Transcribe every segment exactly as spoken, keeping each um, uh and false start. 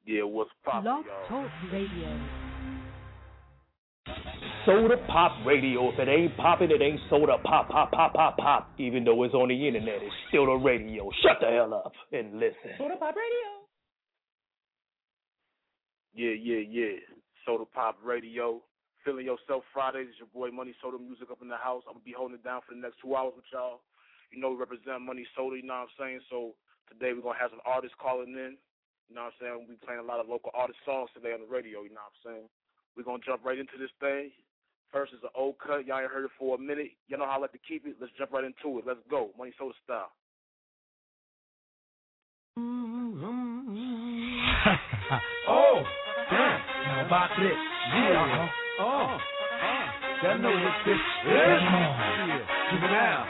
Yeah, what's poppin', Blog y'all? Talk Radio. Soda Pop Radio. If it ain't poppin', it ain't soda pop, pop, pop, pop, pop. Even though it's on the internet, it's still the radio. Shut the hell up and listen. Soda Pop Radio. Yeah, yeah, yeah. Soda Pop Radio. Feeling Yourself Fridays. It's your boy Money Soda Music up in the house. I'm going to be holding it down for the next two hours with y'all. You know we represent Money Soda, you know what I'm saying? So today we're going to have some artists calling in. You know what I'm saying? We'll be playing a lot of local artist songs today on the radio, you know what I'm saying? We're going to jump right into this thing. First is an old cut. Y'all ain't heard it for a minute. Y'all know how I like to keep it. Let's jump right into it. Let's go. Money Soda style. Oh, damn. Now about this. Yeah. Uh-huh. Oh. Uh. Y'all know what this is. Yeah. Keep it down.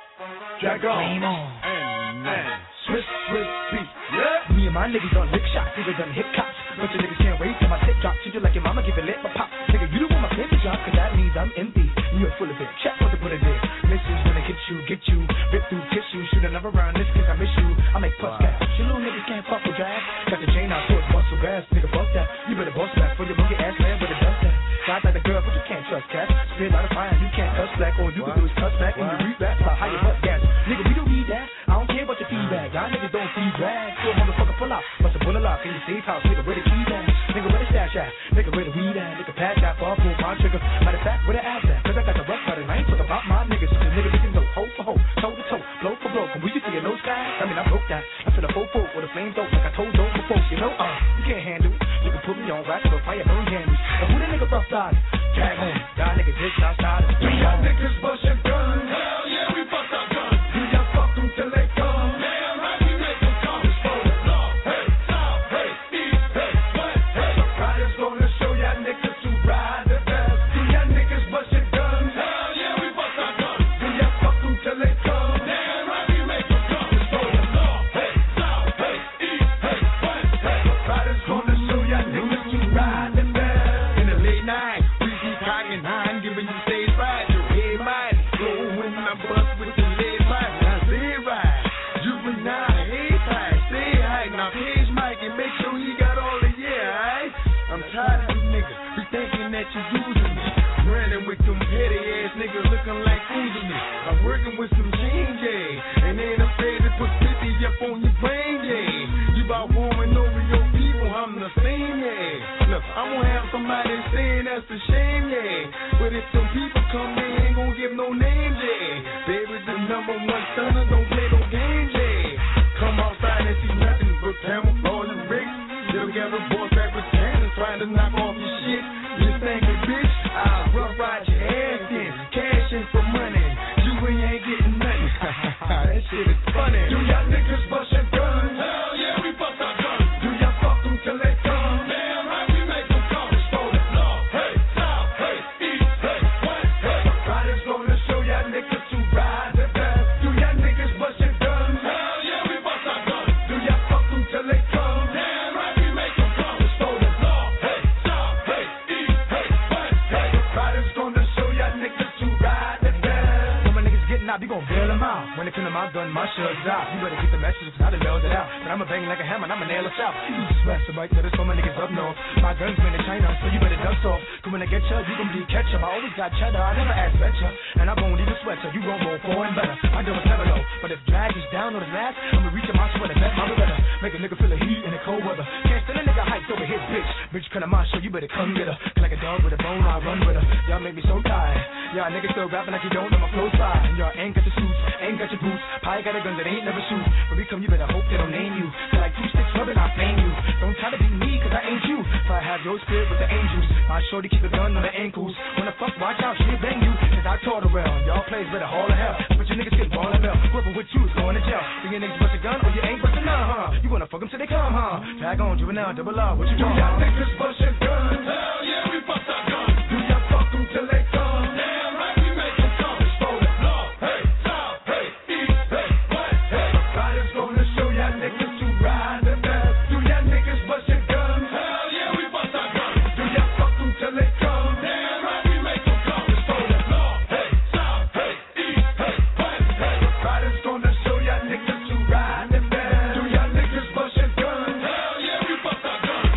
Drag on. Game on. And man. Swiss, Swiss beat. Yeah. Me and my niggas on lick shots. Niggas done hip cops. Bunch of niggas can't wait till my tip drop. Treat you like your mama, give it lit, but pop. Nigga, you don't want my paper drop, cause that means I'm empty. You're full of it. Check what to put it in. Misses when I hit you, get you. Rip through tissue. Shoot another round. This cause I miss you. I make plus gas. You little niggas can't fuck with drag. Got the chain out, so it's muscle gas. Nigga, fuck that. You better boss back for your monkey ass land with a dust that. Guys like the girl, but you can't trust cat. Spit out of fire, you can't cuss black. All you what? Can do is cuss back what? And you read rap about how you butt gas. Nigga, we don't need that. I don't care about your feedback. Y'all niggas don't feed drag. So a motherfucker pull out. Bust a bullet lock in your safe house. Nigga, where the keys at? Nigga, where the stash at? Nigga, where the weed at? Nigga, pass that far, pull my trigger. Matter of fact, where the ass at? Cause I got the rough cutter. I ain't talking about my niggas. The nigga, we can go hoe for hoe, toe to toe, blow for blow. From we used to get no sky. I mean, I broke that. I said a faux faux with a flame dope. Like I told those before. You know, uh, you can't handle it. You can put me on rack for fire, burn candles. And who the nigga rough side? Tag on. Y'all niggas hit outside. We got niggas bustin' guns. Hell yeah, we bust our guns. Do y'all fuck them till they come? Damn right, we make them come. It's for the law. Hey, south, hey, east, hey, west, hey. Riders gonna show y'all niggas who ride the best. Do y'all niggas bustin' guns? Hell yeah, we bust our guns. Do y'all fuck them till they come? Damn right, we make them come. It's for the law. Hey, south, hey, east, hey, west, hey. Riders gonna show y'all niggas who ride the best. In the late night, we be cocking nine, giving you stage right. Your head might go when I bust with the lead pipe. I say right, juvenile, hey tight, say hi. Now page Mike and make sure he got all the yeah, alright? I'm tired of you niggas, be thinking that you using me. Running with them petty ass niggas looking like fools me. I'm working with some change, yeah, and ain't afraid to put fifty up on your brain, yeah. You about warming over your people, I'm the same, yeah. Look, I'm gonna have somebody saying that's a shame, yeah. But if some people come, they ain't gonna give no names, yeah. Baby, the number one stunner, don't play no games, yeah. Come outside and see nothing but camouflage and bricks. They'll get a boy back with cannons trying to knock off your shit. You think a bitch, I'll rough ride your ass in, cash in for money. You ain't getting nothing. That shit is funny. Do y'all niggas bust your guns? Hell yeah, we bust our guns. Do y'all fuck them till they come? Damn right, we make them come. It's for the law. Hey, south, hey, east, hey, west, hey. Riders gonna show y'all niggas who ride the best. Do y'all niggas bust your guns? Hell yeah, we bust our guns. Do y'all fuck them till they come? Damn right, we make them come. It's for the law. Hey, south, hey, east, hey, west, hey. Riders gonna show y'all niggas who ride the best. When my niggas getting out, you gon' bail them out. When it come to my gun, my shug's out. You better get the message, cause I done nailed it out. But I'ma bang like a hammer, and I'ma nail us out. You just rest the right, so there's so many niggas up north. My gun's been in China, so you better dust off. Cause when I get ya, you gon' be ketchup. I always got cheddar, I never ask bet ya. And I won't even sweat ya, you gon' roll four and better. I do it never low, but if drag is down on his ass, I'ma reach in my sweater, bet my beretta. Make a nigga feel the heat in the cold weather. Can't stand a nigga hyped over his bitch. Bitch, cut my show, you better come get her. Cause like a dog with a bone, I run with her. Y'all make me so tired. Y'all niggas still rapping like you don't know my flow's fire. And y'all ain't got your suits, ain't got your boots. Probably got a gun that ain't never shoot. When we come, you better hope they don't name you. They're like two sticks rubbing, I flame you. Don't try to be me, cause I ain't you. If I have your spirit with the angels, my shorty keep a gun on the ankles. When the fuck, watch out, she'll bang you. Cause I taught her well. Y'all plays better haul of hell. But you niggas get ball and bell. Whoever with you is going to jail. So your niggas bust a gun or you ain't bustin' none, huh? You wanna fuck them till they come, huh? Tag on, juvenile, double R, what you doing? Do y'all niggas bust your guns? Hell yeah, we bust our guns. Do y'all fuck them till they come? Damn right, we make them come. It's for the law. Hey, south, hey, east, hey, west, hey. Riders gonna show y'all niggas who ride the best. Do y'all niggas bust your guns? Hell yeah, we bust our guns. Do y'all fuck them till they come? Damn right, we make them come. It's for the law. Hey, south, hey, east, hey, west, hey. Riders gonna show y'all niggas who ride the best. Do y'all niggas bust your guns? Hell yeah, we bust our guns.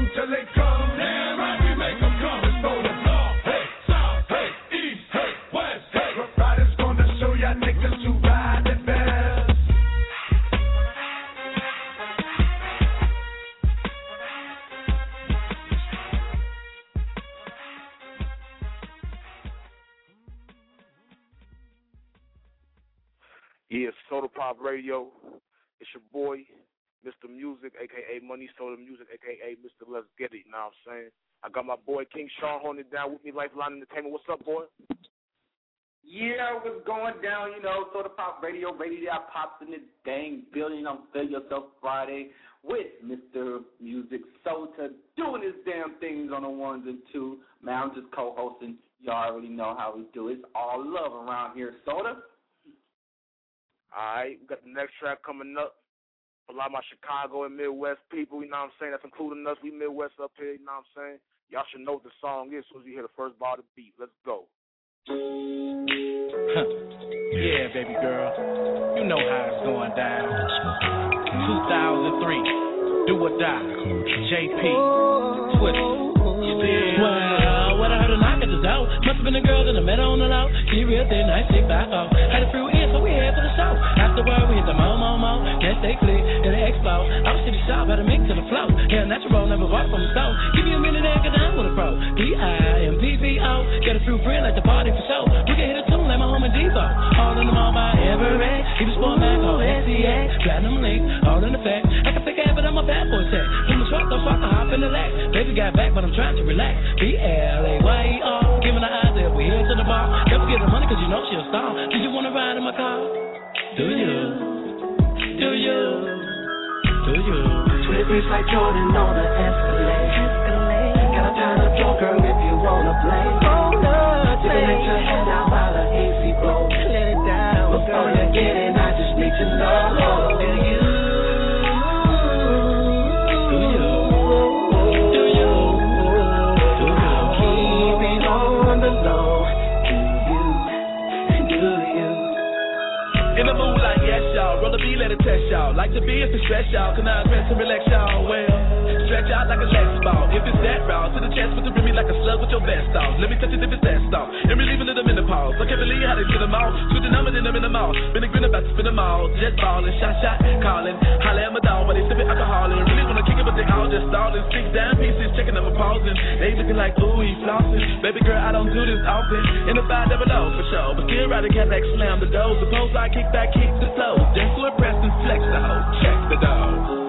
till they come. Damn right, we make them come. It's for the north, hey, south, hey, east, hey, west, hey. Rough Riders gonna show y'all niggas who ride the best. Yeah, Soda Pop Radio. It's your boy, Mister Music, a k a. Money Soda Music, a k a. Mister Let's Get It, you know what I'm saying? I got my boy King Sean holding it down with me, Lifeline Entertainment. What's up, boy? Yeah, what's going down, you know, Soda Pop Radio, Radio that pops in this dang building on Feel Yourself Friday with Mister Music Soda doing his damn things on the ones and twos. Man, I'm just co-hosting. Y'all already know how we do. It's all love around here, Soda. All right, we got the next track coming up. A lot of my Chicago and Midwest people, you know what I'm saying? That's including us. We Midwest up here, you know what I'm saying? Y'all should know what the song is as soon as you hear the first bar of the beat. Let's go. Yeah, baby girl. You know how it's going down. two thousand three, Do or Die. J P, Twist. You did. Wow, what I heard a knock at the door. Must have been a girl that I met on the low. She real thin, nice, six by four. Had a few ears, so we head for the show. Afterward, we hit the mo, mo, mo. Then they click, then they explode. I was in the shop, had to mix to the flow. Yeah, natural, never bought from the stove. Give me a minute and get down with a pro. D I M P P O. Get a few friends like the party for show. We can hit a tune like my home in Devo. All in the mall by Everett. Even Sport Mac on S C A. Platinum Link, all in effect. I can pick it, but I'm a bad boy tech. From the truck, though, so I can hop in the leg. Baby got back, but I'm trying to relax. B L A Y E R. Giving her eyes that we head to the bar. Never get the money cause you know she a star. Do you wanna ride in my car? Do you? Do you? Do you? Twizzlers like Jordan on the Escalade. Escalade. Got a time to go, girl, if you wanna play. You can let your head out while the A C blows. Let it down. Before you get in, I just need to know. Do you? Do you? Do you? Do you? Keep it on the low. In the moonlight, yes, y'all. Roll a B, let it test y'all. Like to be, it's a stress y'all. Can I rest and relax y'all? Well, stretch out like a less ball. If it's that route, to the chest with the rim like a slug with your best off. Let me touch it if it's that stall. And relieving it, I'm in the pause. I can't believe how they spin them all. Shoot the number, then I'm in the mouth. Been a grin about to spin them all. Jet ballin', shot, shot, callin'. Holla at my dog while they sippin' alcohol. And really wanna kick it, but they all just stallin'. Six down pieces, checking them and pausing. They looking like, ooh, he flossin'. Baby girl, I don't do this often. In the five double O for sure. But still riding Cadillac, slam the doors. Suppose I kick back, kick the flow. Just to impress and flex the hoe. Check the dog.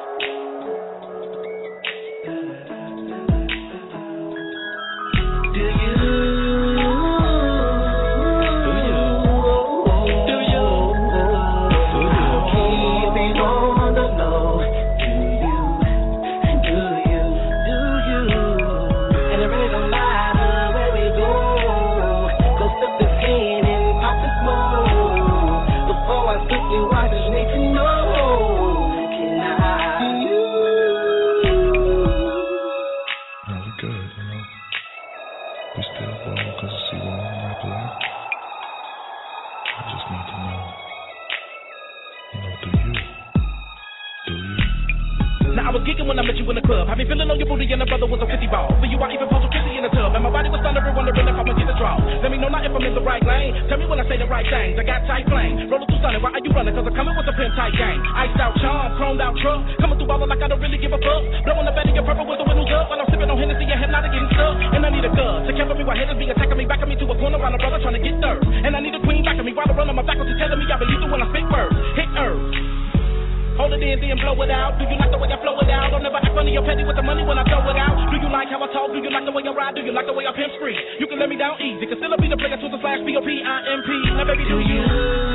When I met you in the club, I been feeling on your booty and the brother was a fifty ball. For you, I even posed a fifty in the tub, and my body was thundering, wondering if I'ma get a draw. Let me know not if I'm in the right lane. Tell me when I say the right things. I got tight flame, rolling through sunny. Why are you running? Cause I'm coming with a pin tight gang. Iced out charm, chromed out truck, coming through ballin' like I don't really give a fuck. Blowing the belly of purple with the windows up, while I'm sipping on Hennessy and hypnotic getting stuck. And I need a gun to cover me while haters be attacking me, backing me to a corner while a brother trying to get dirt. And I need a queen backing me while I run on my faculty telling me I believe it when I spit words. Hit earth. Hold it in, then blow it out. Do you like the way I flow it out? Don't never act funny or petty with the money when I throw it out. Do you like how I talk? Do you like the way I ride? Do you like the way I pimp spree? You can let me down easy. Can still be the player to the slash P O P I M P. Now baby, do you?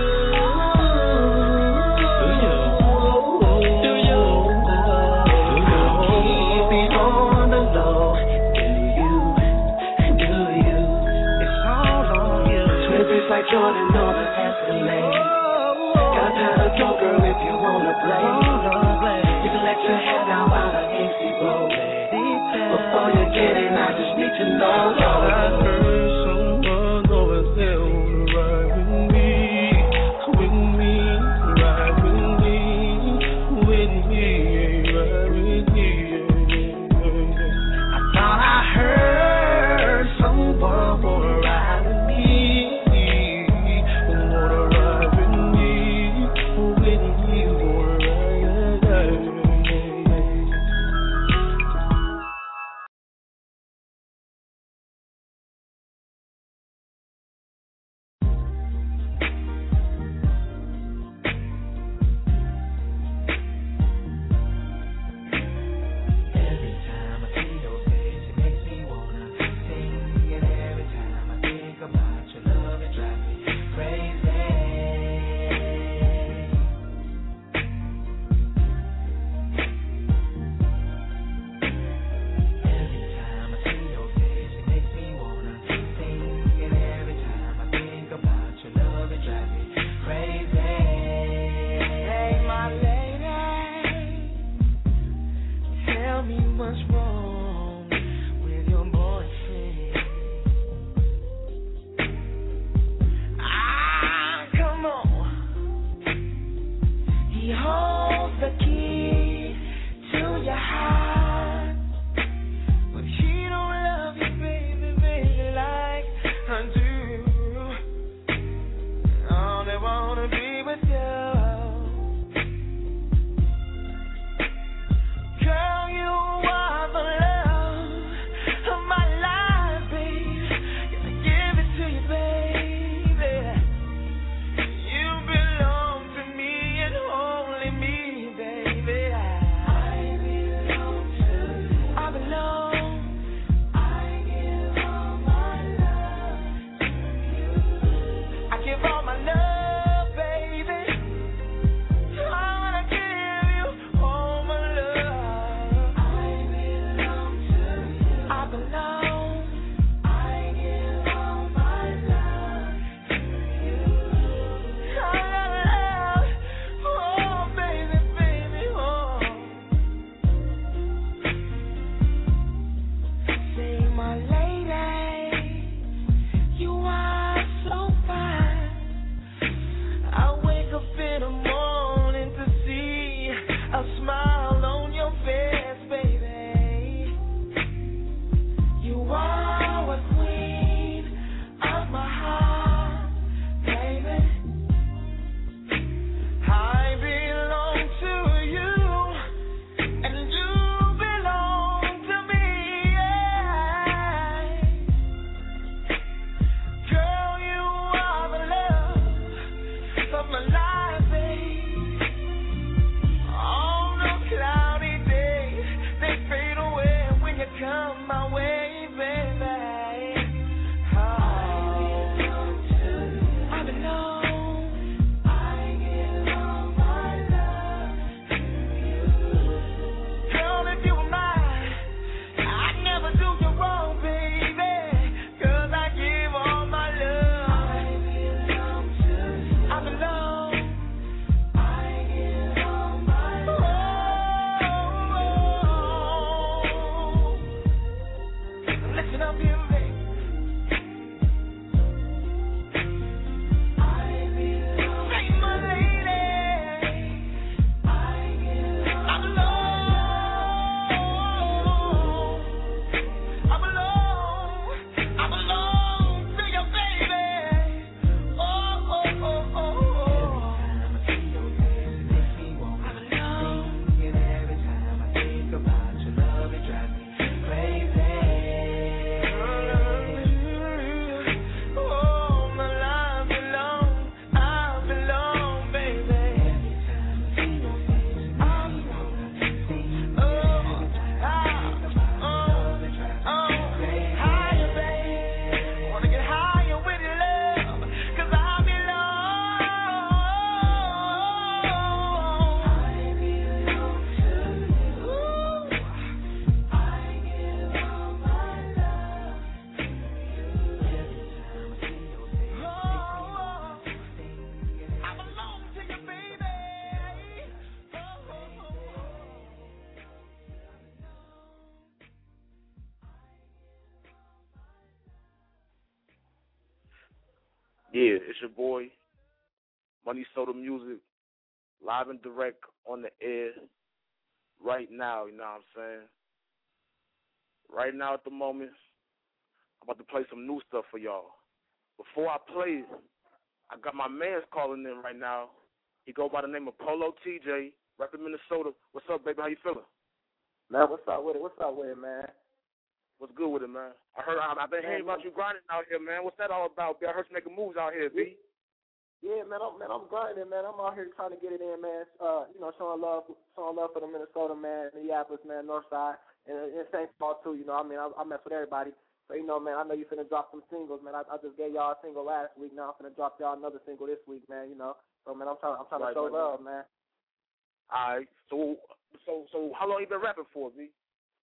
Do you? Do you? Do you? Keep it on the low. Do you? Do you? It's all on you. Twizzlers like Jordan on the Escalade. Got time to go, girl, if you wanna play. You can let your head down while the A C blows. Before you get in, I just need to know. I heard someone over there wanna ride with me, with me, ride with me, with me, ride with me. what's wrong with your boyfriend. Ah, come on. He holds the key to your heart, but he don't love you, baby, baby, like I do. I only wanna be with you. Girl, you are the love of my life, babe. Gotta give it to you, baby. You belong to me and only me, baby. I belong to you. I belong. I give all my love to you. I give all my love, baby. I wanna give you all my love. I belong to you. I belong. I give all my love to you. I love, oh baby, baby, oh. Say my lady, you are so fine. I wake up in the morning to see a smile on your face, baby. You are a queen of my heart, baby. I belong to you, and you belong to me. Yeah. Girl, you are the love of my life, babe. All the cloudy days, they fade away when you come my way, baby. Oh. I belong to you. I belong. I give all my love to you. Girl, if you were mine, I'd never do you wrong, baby. 'Cause I give all my love. I belong to you. I belong. I give all my love. Listen up here, baby. I belong. Say my lady. I give all I belong. I belong. I belong to you, baby. Oh, oh, oh, oh, oh. Every time I see your face, it makes me want to sing. And every time I think about your love, it drives me crazy. Oh, my life belong, I belong, baby. Every time I see your face, it makes me want to sing. Oh, ah, oh, oh, higher, babe. Wanna get higher with your love, 'cause I belong. I belong to you. I give all my love to you. Every time I see your face, it makes me want to sing. I belong to you, baby. Oh, oh, oh. Yeah, it's your boy, Money Soda Music, live and direct on the air right now, you know what I'm saying? Right now at the moment, I'm about to play some new stuff for y'all. Before I play it, I got my man's calling in right now. He go by the name of Polo T J, repping Minnesota. What's up, baby? How you feeling? Man, what's up with it? What's up with it, man? What's good with it, man? I heard I, I've been hearing about you grinding out here, man. What's that all about, B? I heard you making moves out here, B. Yeah, man, I'm man, I'm grinding, man. I'm out here trying to get it in, man. Uh, you know, showing love, showing love for the Minnesota, man, Minneapolis, man, North Side, and, and Saint Paul too. You know, I mean, I, I mess with everybody. So you know, man, I know you finna drop some singles, man. I, I just gave y'all a single last week. Now I'm finna drop y'all another single this week, man. You know, so man, I'm trying, I'm trying right, to show right, love, man. All right. So, so, so, how long you been rapping for, B?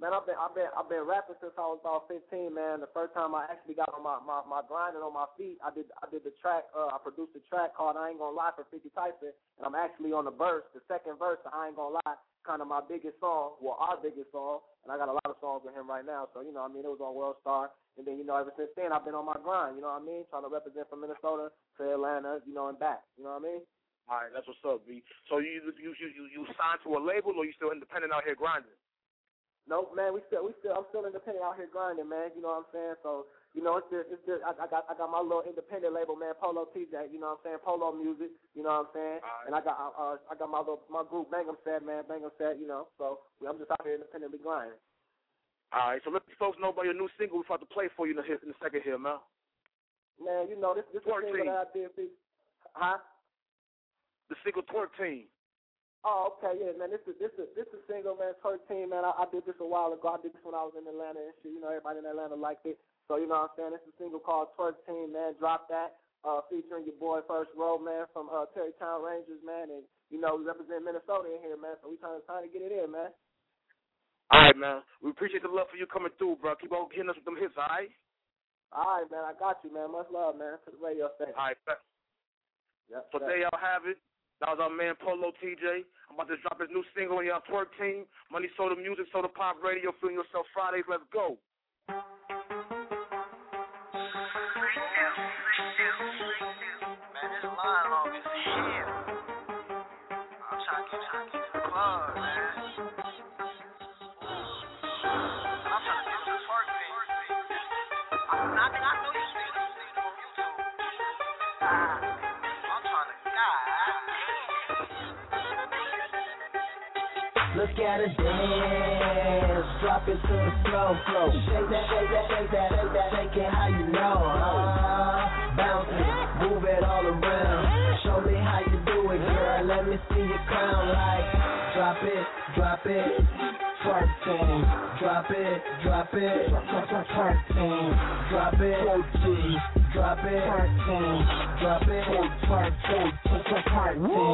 Man, I've been I've been I've been rapping since I was about fifteen, man. The first time I actually got on my, my, my grinding on my feet, I did I did the track, uh, I produced a track called I Ain't Gonna Lie for fifty Tyson, and I'm actually on the verse, the second verse of I Ain't Gonna Lie, kind of my biggest song, well, our biggest song, and I got a lot of songs with him right now, so, you know what I mean, it was on World Star, and then, you know, ever since then, I've been on my grind, you know what I mean, trying to represent from Minnesota to Atlanta, you know, and back, you know what I mean? All right, that's what's up, B. So you you you you, you signed to a label, or you still independent out here grinding? Nope, man. We still, we still, I'm still independent out here grinding, man. You know what I'm saying? So, you know, it's just, it's just, I, I got, I got my little independent label, man, Polo T J. You know what I'm saying? Polo Music. You know what I'm saying? Right. And I got, uh, I got my little, my group, Bangham Set, man, Bangham Set. You know, so I'm just out here independently grinding. All right, so let the folks know about your new single we're about to play for you in the, in the second here, man. Man, you know, this, this is the single that I did. Huh? The single Twerk Team. Oh, okay, yeah, man. This is this is this is single, man. thirteen, man. I, I did this a while ago. I did this when I was in Atlanta and shit. You know, everybody in Atlanta liked it. So you know what I'm saying. This is a single called Twerk Team, man. Drop that, uh, featuring your boy First Row, man, from uh, Terrytown Rangers, man. And you know, we represent Minnesota in here, man. So we trying to trying to get it in, man. All right, man. We appreciate the love for you coming through, bro. Keep on hitting us with them hits, all right? All right, man. I got you, man. Much love, man. To the radio station. All right, bet. Yep, so there y'all have it. That was our man Polo T J. I'm about to drop his new single on y'all Twerk Team. Money, Soda Music, Soda Pop Radio, Feeling Yourself Fridays. Let's go. Man, this line long as hell. I'm trying to get it in the club, man. I'm trying to do this Twerk Team. I, I think I know you see it on YouTube. Ah. Look at her dance, drop it to the slow flow. Shake that, shake that, shake that, shake that, shake it how you know. Uh, bounce it, move it all around. Show me how you do it, girl. Let me see your crown. Like, drop it, drop it, twerk team. Drop it, drop it, twerk team. Drop it, twerk team. Drop it, twerk team. Drop it, twerk team. Twerk team.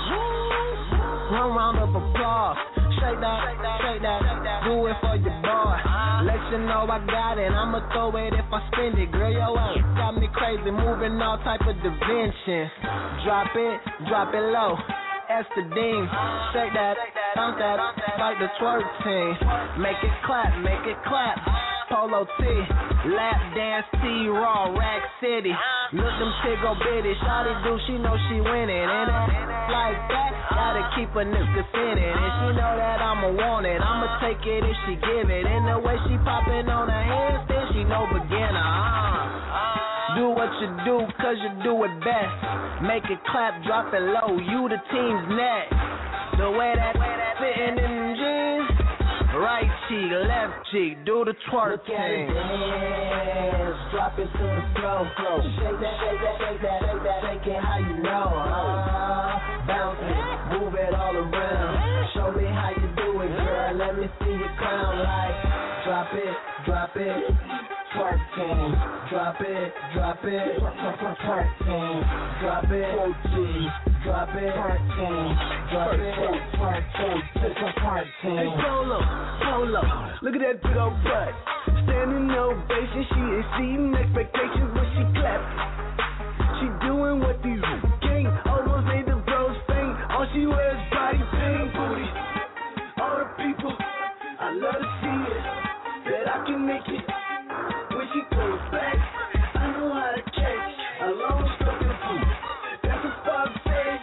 One round of applause. Shake that, shake that, do it for your boy. Let you know I got it, I'ma throw it if I spend it. Girl, your ass got me crazy, moving all type of dimensions. Drop it, drop it low. Esther Dean, shake that, bounce that, like the Twerk Team. Make it clap, make it clap. Polo T, lap dance T, raw, Rack City. Look them tiggle bitty, shawty do, she know she winning. And it like that, gotta keep a nigga sitting. And she know that I'ma want it, I'ma take it if she give it. And the way she popping on her hands, then she no beginner. Uh. Do what you do, cause you do it best. Make it clap, drop it low, you the team's next. The way that fitting in them jeans, right cheek, left cheek, do the twerk Look at it dance, drop it to the slow flow. Shake that, shake that, shake that, shake that, shake it how you know. Uh, bounce it, move it all around. Show me how you do it, girl. Let me see your crown. Like, drop it, drop it, twerk team. Drop it, drop it, twerk team. Drop it, drop it, twerk team. Drop it, twerk team, twerk team. Hey, Polo, Polo, look at that big old butt. Standing ovation, she exceeding expectations when she clap. She doing what these gang almost made the bros faint. All she wears body paint, booty. All the people, I love to see it. Bet I can make it. When she goes back, I know how to catch a long stroke of food. That's what Bob said.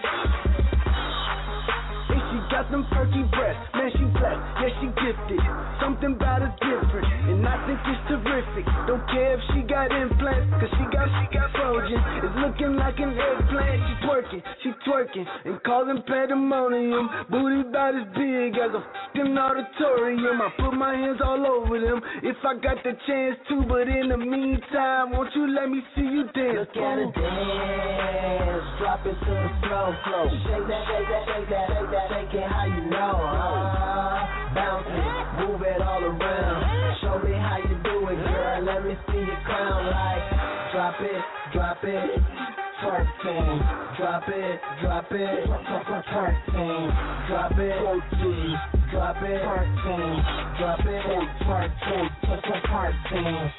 And she got them perky breasts. Man, she blessed, yeah, she gifted. Something about her different, and I think it's terrific. Don't care if she got implants, cause she got, she got Trojan. It's looking like an eggplant. She twerking, she twerking, and calling pandemonium. Booty about as big as a fucking auditorium. I put my hands all over them if I got the chance to, but in the meantime, won't you let me see you dance? Look at her dance, drop it to the slow flow. Shake that, shake that, shake that, shake that, shake it how you know. Uh, bounce it, move it all around. Show me how you do it, girl. Let me see your crown. Like, drop it, drop it, twerk team. Drop it, drop it, twerk team. Drop it, Drop it, twerk team. Drop it, twerk team. Put the twerk team.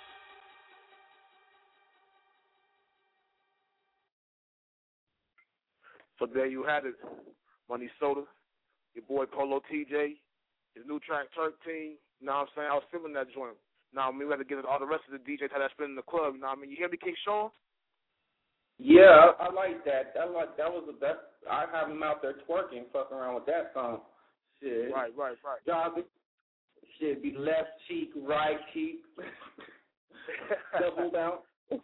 So there you had it, Money Soda, your boy Polo T J, his new track Turk Team. You know what I'm saying? I was feeling that joint. Now I mean we had to get all the rest of the D Js how that spin in the club. You know what I mean? You hear me, King Sean? Yeah, I like that. That like that was the best. I have him out there twerking, fucking around with that song. Shit. Right, right, right. Dog, shit, be left cheek, right cheek, double down.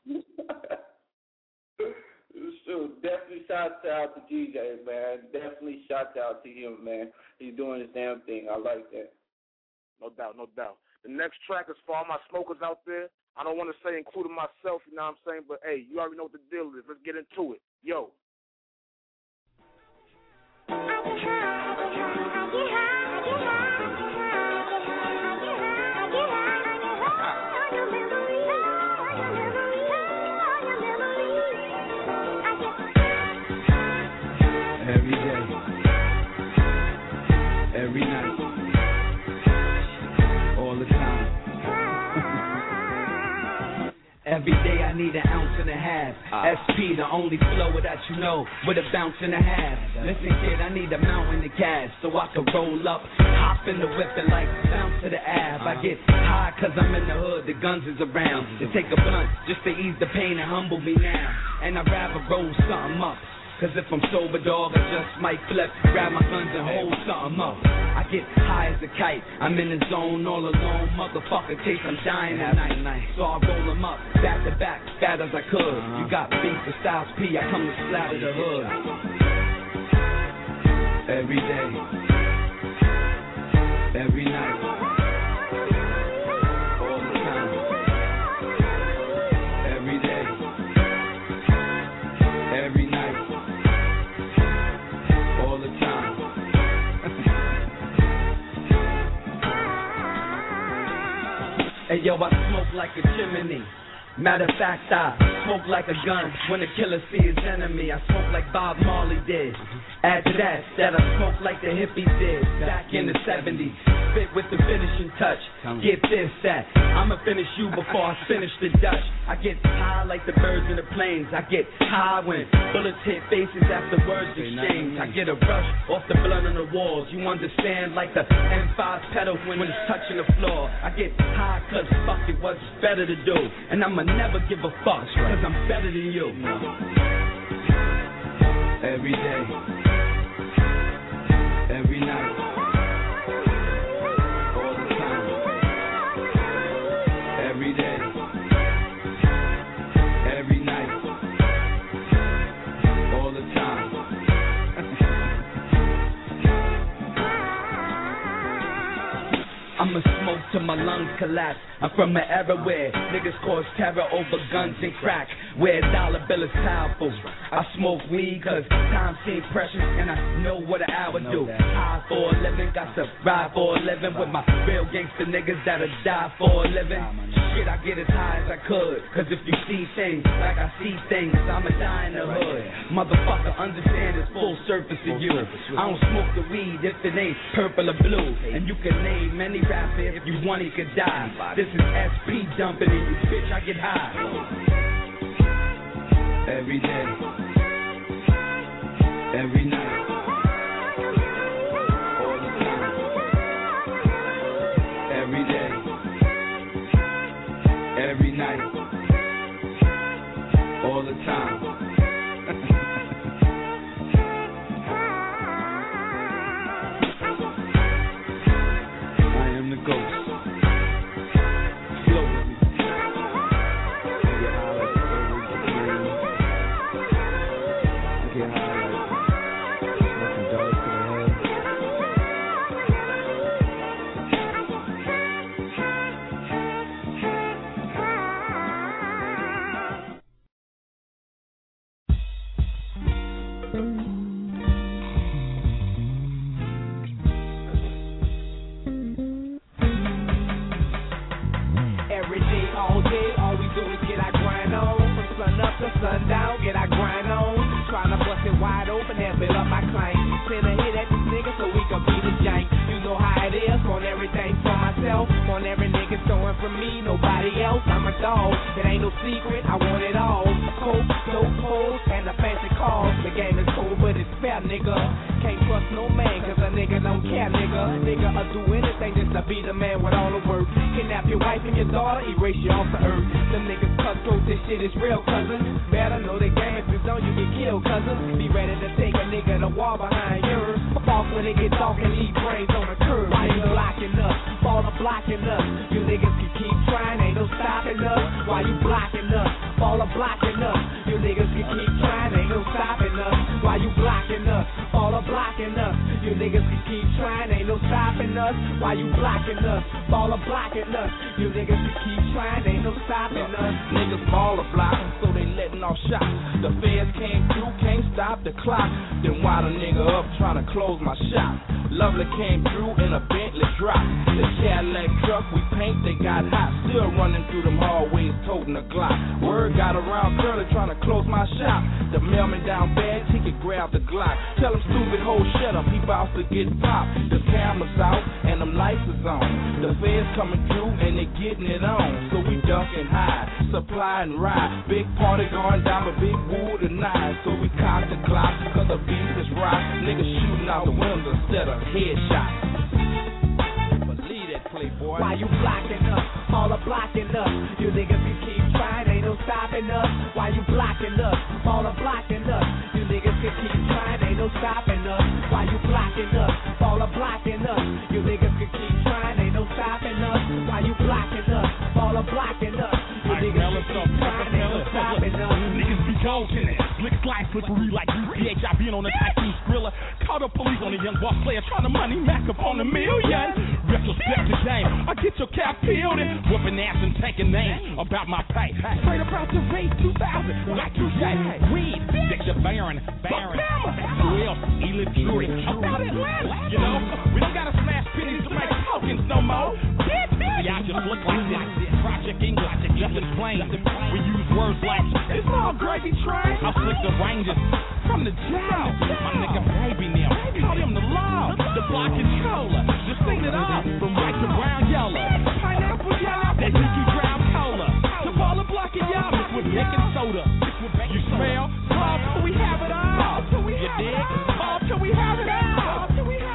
Shoot, definitely shout out to D J, man. Definitely shout out to him, man. He's doing his damn thing. I like that. No doubt, no doubt. The next track is for all my smokers out there. I don't want to say including myself, you know what I'm saying, but hey, you already know what the deal is. Let's get into it. Yo. Every day, every night, all the time. Every day I need an ounce and a half. S P, the only flow that you know, with a bounce and a half. Listen, kid, I need a mountain of cash so I can roll up, hop in the whip and like bounce to the ab. I get high cause I'm in the hood, the guns is around. To take a blunt just to ease the pain and humble me now. And I'd rather roll something up. Cause if I'm sober, dog, I just might flip, grab my guns and hold something up. I get high as a kite, I'm in the zone all alone, motherfucker, case I'm dying at night. So I roll them up, back to back, fat as I could. You got beef with Styles P, I come to splatter the hood. Every day, every night, all the time. Every day, every night. All the time. Hey yo, I smoke like a chimney. Matter of fact, I smoke like a gun when the killer sees his enemy. I smoke like Bob Marley did. Add to that, that I smoke like the hippies did back in the seventies. Spit with the finishing touch. Get this, that I'ma finish you before I finish the Dutch. I get high like the birds in the planes. I get high when bullets hit faces after words exchange. I get a rush off the blood on the walls. You understand, like the M five pedal when it's touching the floor. I get high cause fuck it, what's better to do. And I'ma never give a fuck cause I'm better than you. Every day, every night, all the time. Every day, every night, all the time. I'ma smoke till my lungs collapse. I'm from an era where niggas cause terror over guns and crack, where a dollar bill is powerful. I smoke weed cause time seems precious and I know what an hour do. High for a living, got to ride for a living with my real gangster niggas that'll die for a living. Shit, I get as high as I could, cause if you see things like I see things, I'ma die in the hood. Motherfucker, understand it's full surface of you. I don't smoke the weed if it ain't purple or blue. And you can name any rapper if you want, he could die. This is S P dumping in you, bitch, I get high. Every day, every night, all the time. Every day, every night, all the time. I am the ghost. Flow with me. Get high like the Get high like smoking dogs to the head. Every day, all day, all we do is get our grind on. From sun up to sundown, get our grind on. Trying to bust it wide open and build up my claim. Send a hit at this nigga so we can beat the jank. You learn from me, nobody else. I'm a dog, it ain't no secret, I want it all. Coke, dope, hoes, and the fancy cars. The game is cool, but it's fair, nigga. Can't trust no man, cause a nigga don't care, nigga. A nigga will do anything just to be the man with all the work. Kidnap your wife and your daughter, erase you off the earth. Them niggas cutthroat, this shit is real, cousin. Better know the game, if you don't, you get killed, cousin. Be ready to take a nigga to wall behind yours. False when it gets dark and leave brains on the curb. Why you blocking us? Fall the blocking us. You niggas can keep trying, ain't no stopping us. Why you blocking us? Fall the blocking us. You niggas can keep trying, ain't no stopping us. Why you blocking us? Fall the blocking us. You niggas can keep trying, ain't no stopping us. Why you blocking us? Fall the blocking us. You niggas can keep trying, ain't no stopping us. Niggas ball a block, so they letting off shots. The feds came through, can't stop the clock. Then why the nigga up trying to close my shop? Lovely came through in a Bentley drop. The Cadillac truck we paint, they got hot. Still running through them hallways, toting a Glock. Word got around Curly trying to close my shop. The mailman down bad, he could grab the Glock. Tell him stupid hoe shut up, he bout to get popped. The camera's out and them lights is on. The feds coming through and they getting it on. So we duck and hide, supply and ride. Big party going down with big woo tonight. So we cock the Glock cause the beef is rock. Niggas shooting out the windows instead of headshots. Believe that, playboy. Why you blocking us? All the blocking us. You niggas can keep trying, ain't no stopping us. Why you blocking us? All the blocking us. You niggas can keep trying, ain't no stopping us. Why you blocking us? All the blocking us. You niggas can keep trying, ain't no stopping us. Why you blocking us? All the blocking us. You niggas can keep trying, ain't no stopping us. Niggas be joking it. Slick slide slippery like U P H. I been on the Tycoon Skrilla. Caught the police on a young boss player trying to money mac up on a million. Retrospect the game. I get your cap peeled and whooping ass and taking names about my pay. Straight about the rate two thousand. Like you say, weed. Victor Baron. Baron. Who else? Elite Jury. About Atlanta. You know, we don't gotta smash pennies to make tokens no more. Y'all just look like this. Project English, Justin Plain. We use words like it's all gravy train. I'll slick the Rangers from the jail. My nigga baby now, call him the law. The block controller, just sing it off from white to brown yellow. Pineapple yellow, that Dickie Brown cola. The ball of block and yellow with baking soda. You smell? Pop till we have it all. You dig? Pop till we have it all.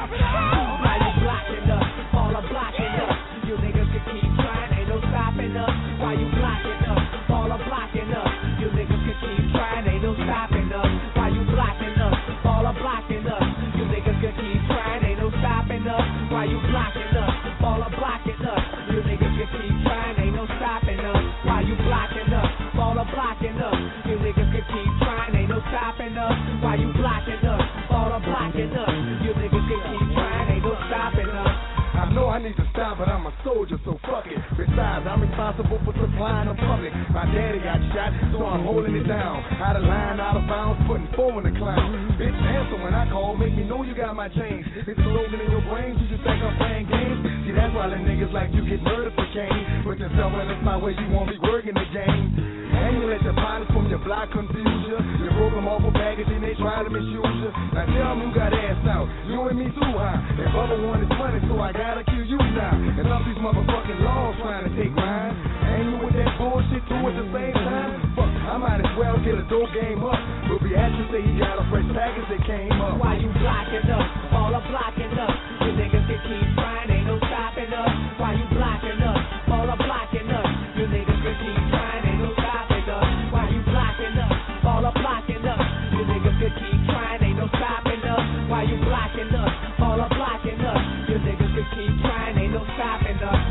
Why you blocking us? All the blocking us. You niggas can keep trying, ain't no stopping us. Why you blocking us? All the blocking us. You niggas can keep trying, ain't no stopping us. Why you blocking us? All the blocking us. You niggas can keep trying, ain't no stopping us. Why you blocking us? All the blocking us. You niggas can keep trying, ain't no stopping us. Why you blocking us? All the blocking us. You niggas can keep trying, ain't no stopping us. Why you blocking us? All the blocking us. You niggas can keep trying, ain't no stopping us. I know I need to stop, but I'm a soldier, so fuck it. Besides, I'm responsible for supplying the public. My daddy got shot, so I'm holding it down. Out of line, out of bounds, putting four in the clown. Bitch, answer when I call, make me know you got my chains. It's a slogan in your brain, you just think I'm playing games. See, that's why the niggas like you get murdered for cane. Put yourself in the spot where you won't be working the game. And you let your partners from your block confuse you. You broke them off a baggage and they try to misuse you. Now tell them you got ass out. You and me too, huh? If other one is money, so I gotta kill you now. And all these motherfucking laws trying to take mine. And you with that bullshit too at the same time? Fuck, I might as well get a dope game up. But Beatrice say he got a fresh package that came up. Why you blocking us? All the blocking us. You niggas can keep trying, ain't no stopping us. Why you blocking us? All the blocking us. You niggas can keep trying, ain't no stopping us. Why you blocking us? All the blocking us. You niggas can keep trying, ain't no stopping us. Why you blocking us? All the blocking us. You niggas can keep trying, ain't no stopping us.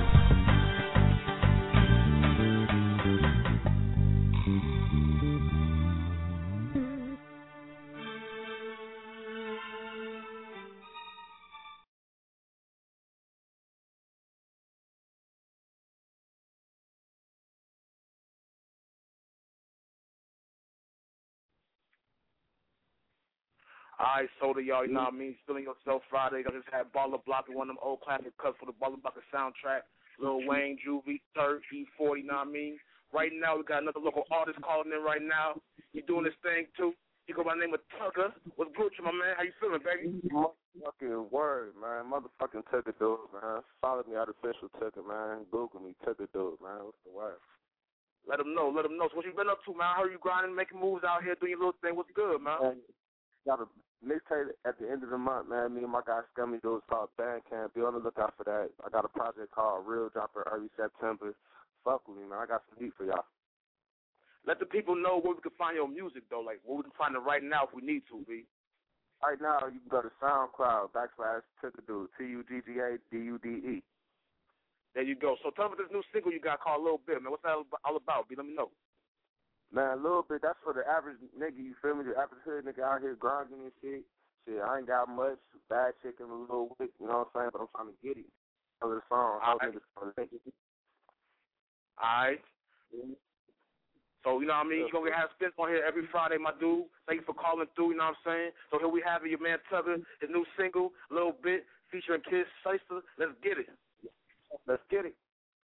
All right, Soda, y'all, you know what I mean? Feeling Yourself Friday. I just had Baller Block, one of them old classic cuts for the Baller Block soundtrack. Lil Wayne, Juvie, Turk, E forty, you know what I mean? Right now, we got another local artist calling in right now. He doing his thing, too. You go by the name of Tucker. What's good, my man? How you feeling, baby? Motherfucking word, man. Motherfucking Tucker dude, man. Follow me out official Tucker, man. Google me, Tucker dude, man. What's the word? Let them know. Let them know. So what you been up to, man? How are you grinding, making moves out here, doing your little thing? What's good, man? man got a mixtape at the end of the month, man. Me and my guy Scummy Dudes called Bandcamp. Be on the lookout for that. I got a project called Real Dropper early September. Fuck with me, man. I got some heat for y'all. Let the people know where we can find your music, though. Like, where we can find it right now if we need to, B. Right now, you can go to SoundCloud, backslash Tugadude, T U G G A D U D E. There you go. So tell me this new single you got called Little Bit, man. What's that all about, B? Let me know. Man, a little bit, that's for the average nigga, you feel me? The average hood nigga out here grinding and shit. Shit, I ain't got much. Bad chicken, a little wick, you know what I'm saying? But I'm trying to get it. Over the song, how niggas trying to take it. All right. Mm-hmm. So, you know what I mean? You're going to have spins on here every Friday, my dude. Thank you for calling through, you know what I'm saying? So here we have it, your man Tucker, his new single, Little Bit, featuring Kid Shiesty. Let's get it. Let's get it.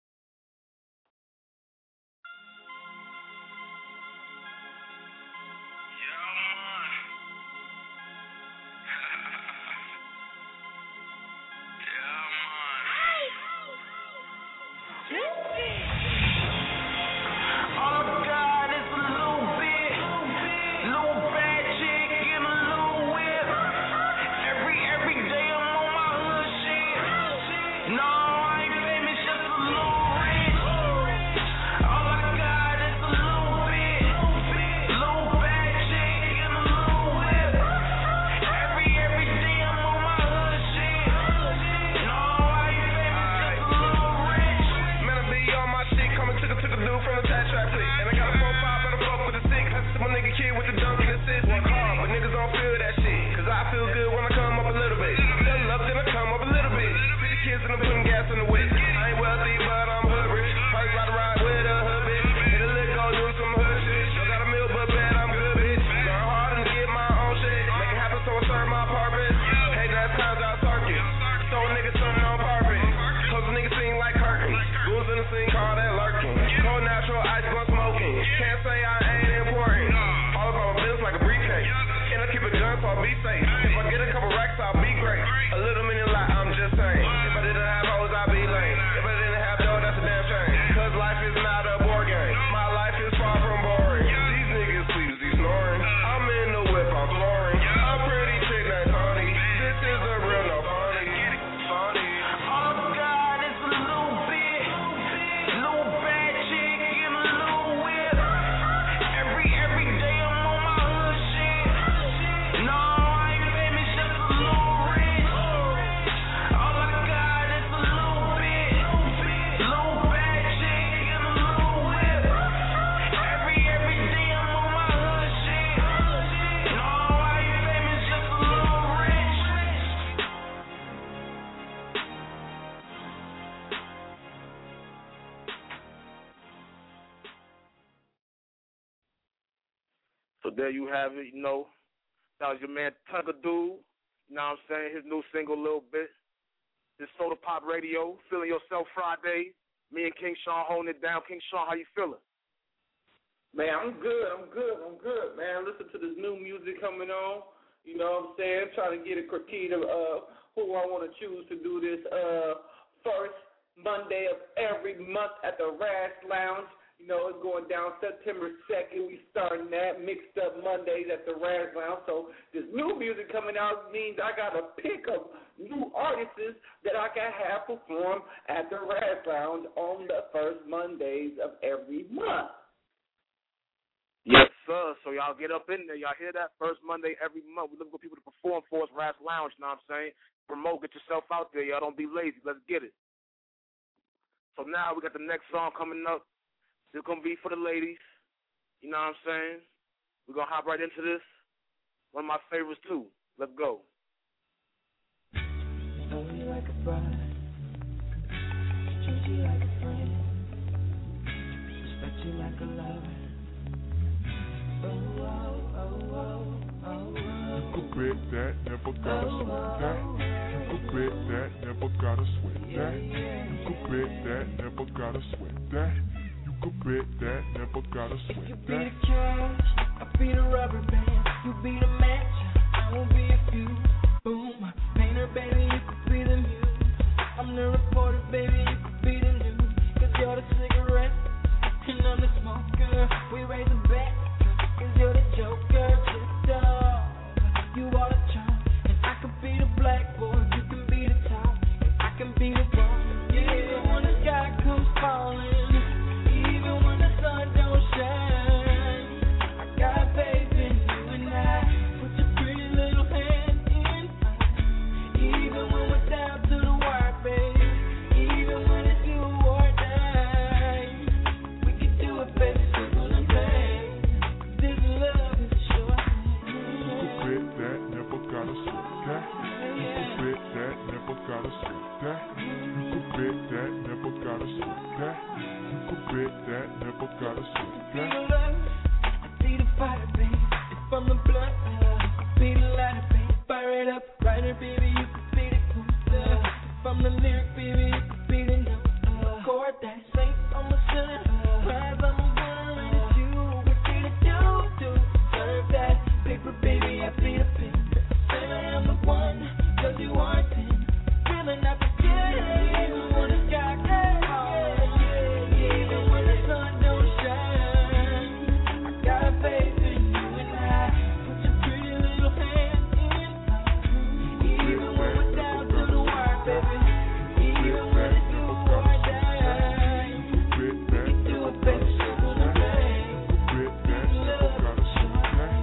There you have it, you know. That was your man Tucker Dude. You know what I'm saying? His new single, Little Bit. This Soda Pop Radio, Feeling Yourself Friday. Me and King Sean holding it down. King Sean, how you feeling? Man, I'm good. I'm good. I'm good, man. Listen to this new music coming on. You know what I'm saying? Trying to get a critique of uh, who I want to choose to do this uh, first Monday of every month at the Rash Lounge. You know, it's going down September second. We starting that mixed up Mondays at the Rash Lounge. So this new music coming out means I got to pick up new artists that I can have perform at the Rash Lounge on the first Mondays of every month. Yes, sir. So y'all get up in there. Y'all hear that? First Monday every month. We're looking for people to perform for us, Rash Lounge, you know what I'm saying? Promote, get yourself out there. Y'all don't be lazy. Let's get it. So now we got the next song coming up. It's going to be for the ladies. You know what I'm saying? We're going to hop right into this. One of my favorites, too. Let's go. Love you like a bride. Treat you like a friend. Respect you like a lover. Oh, oh, oh, oh, oh. You could grit that, never gotta sweat that. You could grit that, never gotta sweat that. You could grit that, never gotta sweat that. You could grit that, never gotta sweat that. You could be the cash, I'll be the rubber band. You be the match, I will be a fuse. Boom, painter, baby, you could be the muse. I'm the reporter, baby, you could be the news. Cause you're the cigarette, and I'm the smoker. We raise a bet, cause you're the joker. Just dog, you are the charm. And I could be the blackboard, you can be the top. And I can be the one, yeah, when the sky comes falling. Even when the sun don't shine, I got faith in you and I. Put your pretty little hand in mine. Even when we're down to the wire, baby. Even when it's you or die, we can do it, baby, simple and plain. This love is short. You could quit that, never gotta sweat that. You could quit that, never gotta sweat that. You could quit that, never gotta sweat that. You could quit that, never gotta sweat that. I see the fire, baby. It's from the blood. Be the lighter, baby. Fire it up. Writer, baby. You can be the cool. From the lyric, baby. You can be the note. Chord that sings on my son. Rise, I'm a winner, and it's you. We're free to do, do. Serve that paper, baby. I see the pen. Say I am the one, cause you are ten. Feeling up again. Even when the sky gets hard. Even when the sun don't shine. I got faith in you and I. Put your pretty little hand in mine. Even when we're down to the wire, baby. Even when it's you or die. We can do it, baby, simple and plain. Quit that, never gotta sweat that.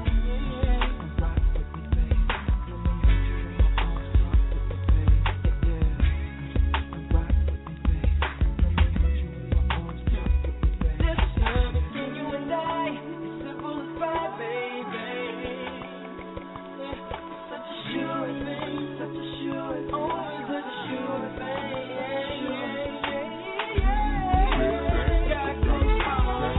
This love between you and I is simple as pie, baby. Such a sure thing, such a sure thing, always such a sure thing. God comes on,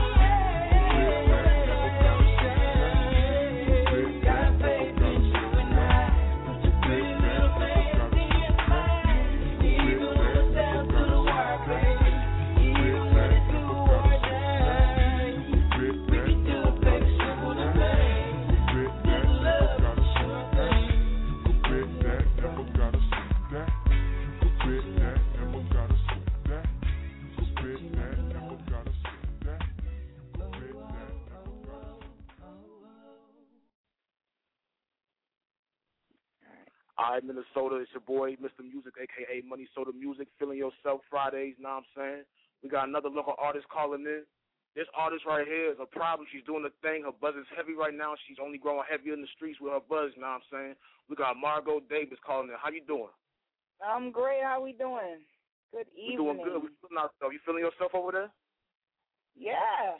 got faith in you and I. Put your pretty little hand in mine. Even when it's down to the wire, baby. Even when it's you or die. We can do it, baby, simple and plain. This love is a sure thing. You could quit that, never gotta sweat that. You could quit that, never gotta sweat that. You could quit that, never gotta sweat that. You could quit that, never gotta sweat that. All right, Minnesota, it's your boy, Mister Music, a k a. Money Soda Music, Feeling Yourself Fridays, know what I'm saying? We got another local artist calling in. This artist right here is a problem. She's doing the thing. Her buzz is heavy right now. She's only growing heavier in the streets with her buzz, know what I'm saying? We got Margot Davis calling in. How you doing? I'm great. How we doing? Good We evening. doing good. We feeling ourselves. You feeling yourself over there? Yeah.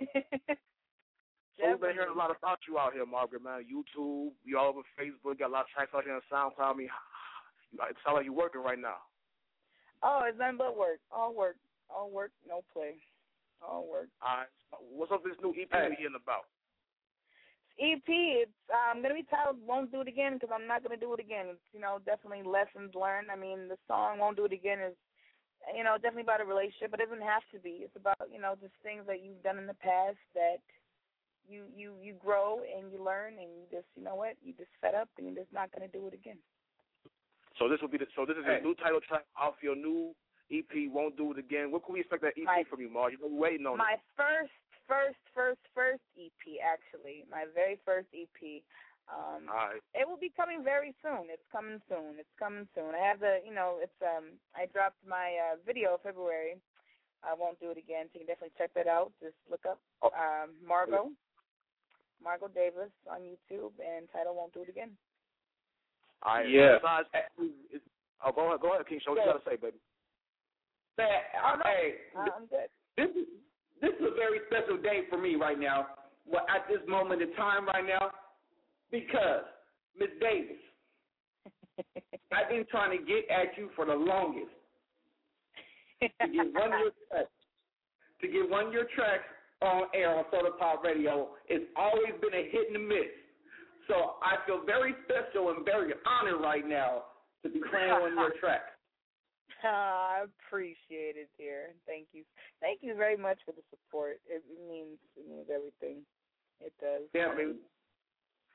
So we've been hearing a lot about you out here, Margaret, man. YouTube, you all over Facebook, got a lot of tracks out here on SoundCloud. I mean, you, it sounds like you're working right now. Oh, it's nothing but work. All work. All work, no play. All work. All right. What's up with this new E P Hey. we hearing about? E P, it's um, going to be titled Won't Do It Again because I'm not going to do it again. It's, you know, definitely lessons learned. I mean, the song Won't Do It Again is, you know, definitely about a relationship, but it doesn't have to be. It's about, you know, just things that you've done in the past that you you, you grow and you learn and you just, you know what, you just fed up and you're just not going to do it again. So this will be the, so this is Hey. a new title track off your new E P, Won't Do It Again. What can we expect that E P My- from you, Mar? You've been waiting on My it. first, first, first, first E P, actually. My very first E P. Um, All right. It will be coming very soon. It's coming soon. It's coming soon. I have the, you know, it's um, I dropped my uh, video February. I won't do it again. So you can definitely check that out. Just look up um, Margot, Margot Davis on YouTube, and title Won't Do It Again. All right. Yeah. Besides, it's, oh, go ahead, go ahead, King. Show what you got to say, baby. Man, Oh, no. hey, Uh, I'm good. this is this is a very special day for me right now. Well, at this moment in time right now, because Miss Davis, I've been trying to get at you for the longest to get one of your tracks, to get one of your tracks on air on Soda Pop Radio. It's always been a hit and a miss. So I feel very special and very honored right now to be playing one of your tracks. I appreciate it, dear. Thank you. Thank you very much for the support. It means it means everything. It does. Yeah, I mean,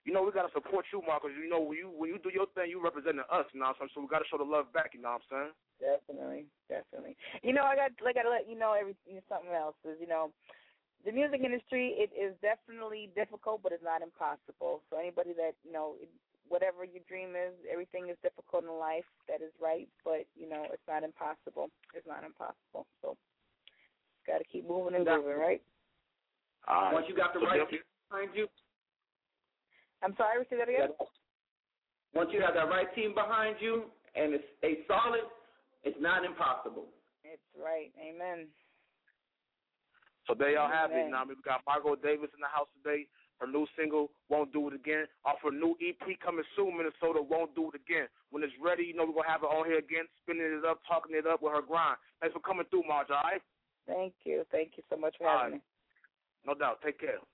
you know, we gotta support you, Marcus. You know, when you when you do your thing, you representing us. You know what I'm saying? So we gotta show the love back. You know what I'm saying? Definitely, definitely. You know, I got like I gotta let you know every you know, something else is you know, the music industry it is definitely difficult, but it's not impossible. So anybody that you know, it, whatever your dream is, everything is difficult in life. That is right, but you know, it's not impossible. It's not impossible. So got to keep moving and grooving, right? Uh, Once you got the right team behind you. I'm sorry, say that again. Once you have that right team behind you and it's a solid, it's not impossible. It's right. Amen. So there y'all have it. Amen. Now we got Margot Davis in the house today. Her new single, Won't Do It Again. Off her new E P coming soon, Minnesota, Won't Do It Again. When it's ready, you know we're going to have her on here again, spinning it up, talking it up with her grind. Thanks for coming through, Marge, all right? Thank you. Thank you so much for having right. me. No doubt. Take care.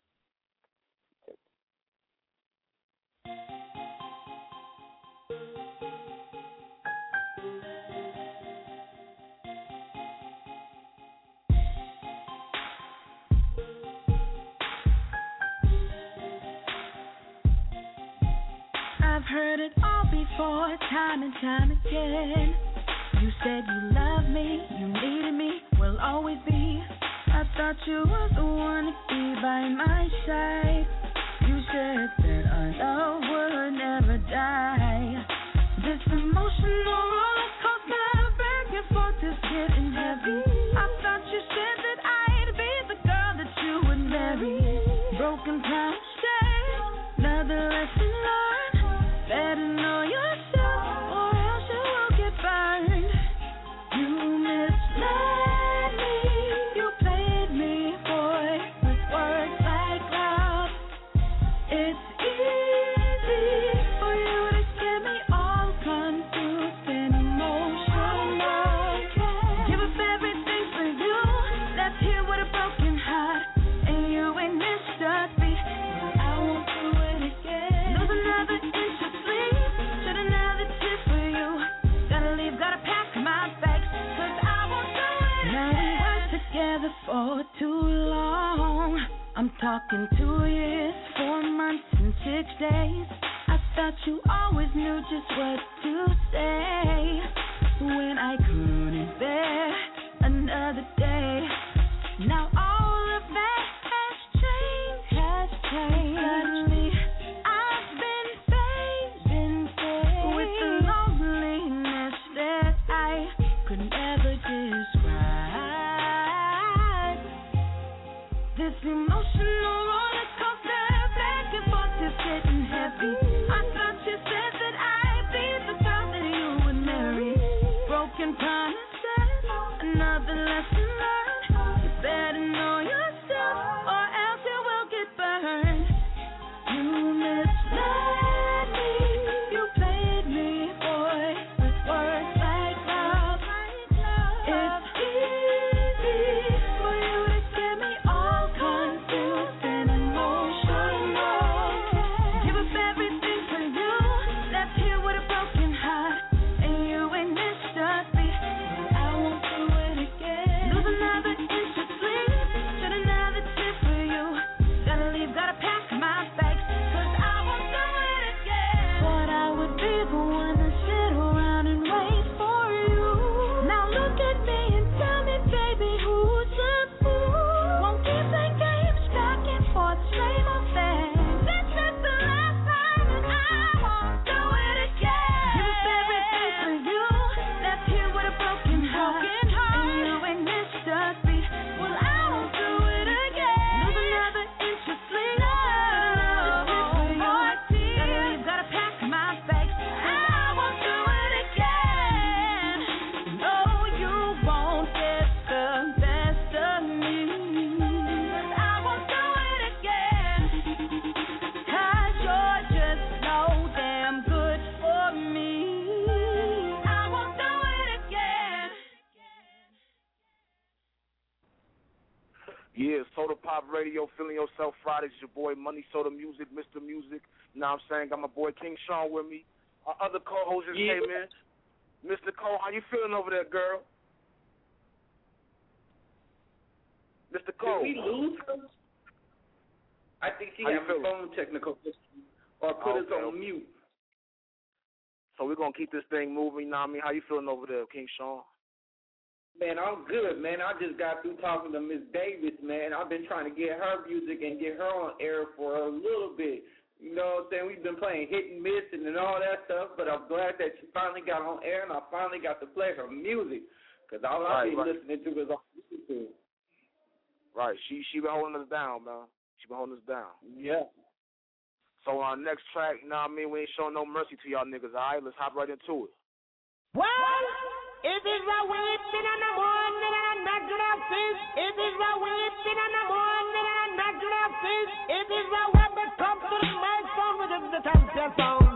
I've heard it all before, time and time again. You said you loved me, you needed me, will always be. I thought you was the one to be by my side. You said that our love would never die. This emotional roller coaster back and forth is getting heavy. I thought you said that I'd be the girl that you would marry. Broken promises, another lesson learned. Better know yourself or else you will get burned. You misled me, you played me, boy, with words like love. It's easy for you to get me all confused and emotional. Give up everything for you, left here with a broken heart, and you ain't missed a beat. But I won't do it again. Lose another inch of sleep, shed another tear for you. Gotta leave, gotta pack my bags, 'cause I won't do it again. Now we were together for too long. I'm talking two years, four months, and six days. I thought you always knew just what to say when I couldn't bear another day. Now all of that has changed, has changed. Suddenly I've been faced, been faced with the loneliness that I could never describe. This emotional roller coaster back and forth is getting heavy. I thought you said that I'd be the girl that you would marry. Broken promises, another lesson learned. You better know yourself or else you will get burned. You misled me, you played me, boy, with words like love. It's easy for you to get me all confused and emotional. Give up everything for you, left here with a broken heart, and you ain't missed a beat. But I won't do it again. Lose another inch of sleep, shed another tear for you. Gotta leave, gotta pack my bags, 'cause I won't do it again. Thought I would be the one to sit around and wait for you. Now look at me and tell me, baby, who's the fool? Won't keep playing games back and forth, same old thing. This is the last time and I won't do it again. Give up everything for you, left here with a broken heart, and you ain't missed a beat. Well, I won't do it again. Lose another inch of sleep, more tears. Gotta leave, gotta pack my bags, and I won't do it again. No, you won't get the best of me, 'cause I won't do it again. 'Cause you're just so damn good for me. I won't do it again. Yeah, Soda Pop Radio, Feeling Yourself Fridays. It's your boy Money Soda Music, Mister Music. You know what I'm saying? Got my boy King Sean with me. Our other co-host just Yeah. came in. Mister Cole, how you feeling over there, girl? Mister Did Cole. we lose her? I think she How you had feeling? phone technical issues. or put okay. us on mute. So we're going to keep this thing moving, you know what I mean? How you feeling over there, King Sean? Man, I'm good, man. I just got through talking to Miss Davis, man. I've been trying to get her music and get her on air for a little bit. You know what I'm saying? We've been playing hit and miss and all that stuff, but I'm glad that she finally got on air and I finally got to play her music because all I've been right, right. listening to is on YouTube. Right. She she been holding us down, man. She been holding us down. Yeah. So on our next track, you know what I mean? We ain't showing no mercy to y'all niggas, all right? Let's hop right into it. Well, it is a weeping in the morning and a natural feast. It is a weeping in the morning and a natural feast. It is a when we come to the microphone with the champion sound.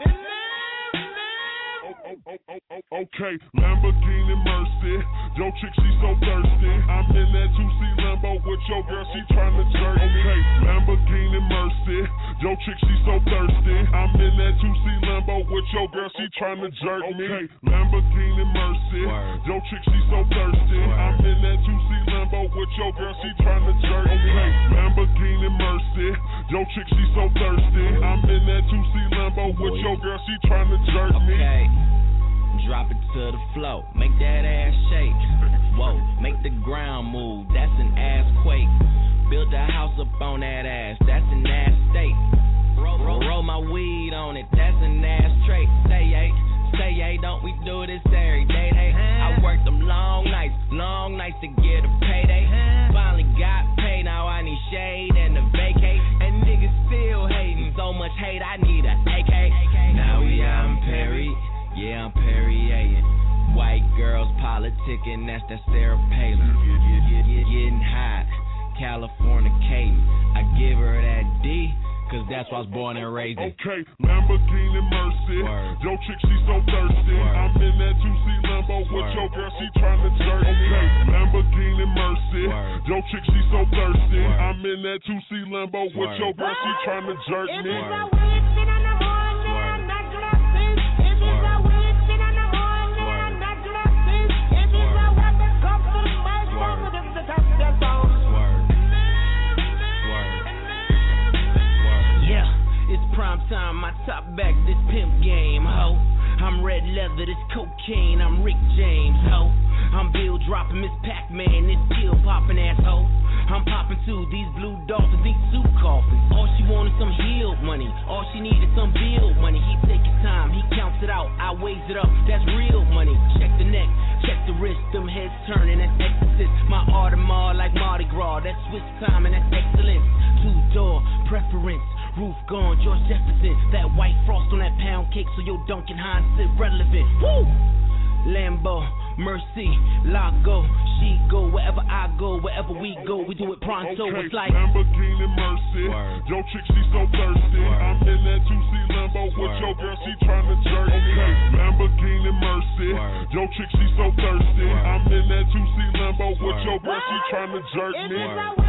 Okay, Lamborghini Mercy. Yo, chick, she so thirsty. I'm in that two C Lambo with your girl, she tryna jerk. Okay, Lamborghini Mercy. Yo, chick, she so thirsty. I'm in that two C Lambo with your girl, she tryna jerk me. Okay, Lamborghini Mercy. Yo, chick, she so thirsty. I'm in that two C Lambo with your girl, she tryna jerk. Okay, Lamborghini Mercy. Yo, chick, she so thirsty. I'm in that two C Lambo with your girl, she tryna jerk me. Okay. Drop it to the floor, make that ass shake. Whoa, make the ground move, that's an ass quake. Build a house up on that ass, that's an ass state. Roll, roll, roll my weed on it, that's an ass trait. Say yay, say yay, don't we do this every day? Hey, I worked them long nights, long nights to get a payday. Finally got paid, now I need shade and a vacate. And niggas still hating, so much hate, I need a A K. Now we out in Perry. Yeah, I'm Perrier. White girls politicking, that's that Sarah Palin. Getting hot, Californicating. I give her that D, cause that's why I was born and raised in. Okay, Lamborghini Mercy. Word. Yo, chick, she so thirsty. Word. I'm in that two C Lambo with Word. Your girl, she tryna jerk. Okay, Lamborghini Mercy. Word. Yo, chick, she so thirsty. Word. I'm in that two C Lambo with Word. Your girl, she tryna jerk me. Prime time, my top back, this pimp game, ho. I'm red leather, this cocaine, I'm Rick James, ho. I'm Bill dropping Miss Pac-Man, this pill popping asshole. I'm popping too, these blue dolphins, these suit coffins. All she wanted some healed money, all she needed some bill money. He take his time, he counts it out, I weighs it up, that's real money. Check the neck, check the wrist, them heads turning, that's exorcist. My Audemars like Mardi Gras, that's Swiss time and that's excellence. Two-door preference. Roof gone, George Jefferson. That white frost on that pound cake, so your Duncan Hines sit relevant. Woo! Lambo, Mercy, Lago, she go wherever I go, wherever we go, we do it pronto. Okay, it's like Lamborghini Mercy. Word. Yo, chick, she so thirsty. Word. I'm in that two C Lambo with Word. Your girl, she tryna jerk. Okay, Lamborghini Mercy. Word. Yo, chick, she so thirsty. Word. I'm in that two C Lambo with Word. Your girl, she tryna jerk me.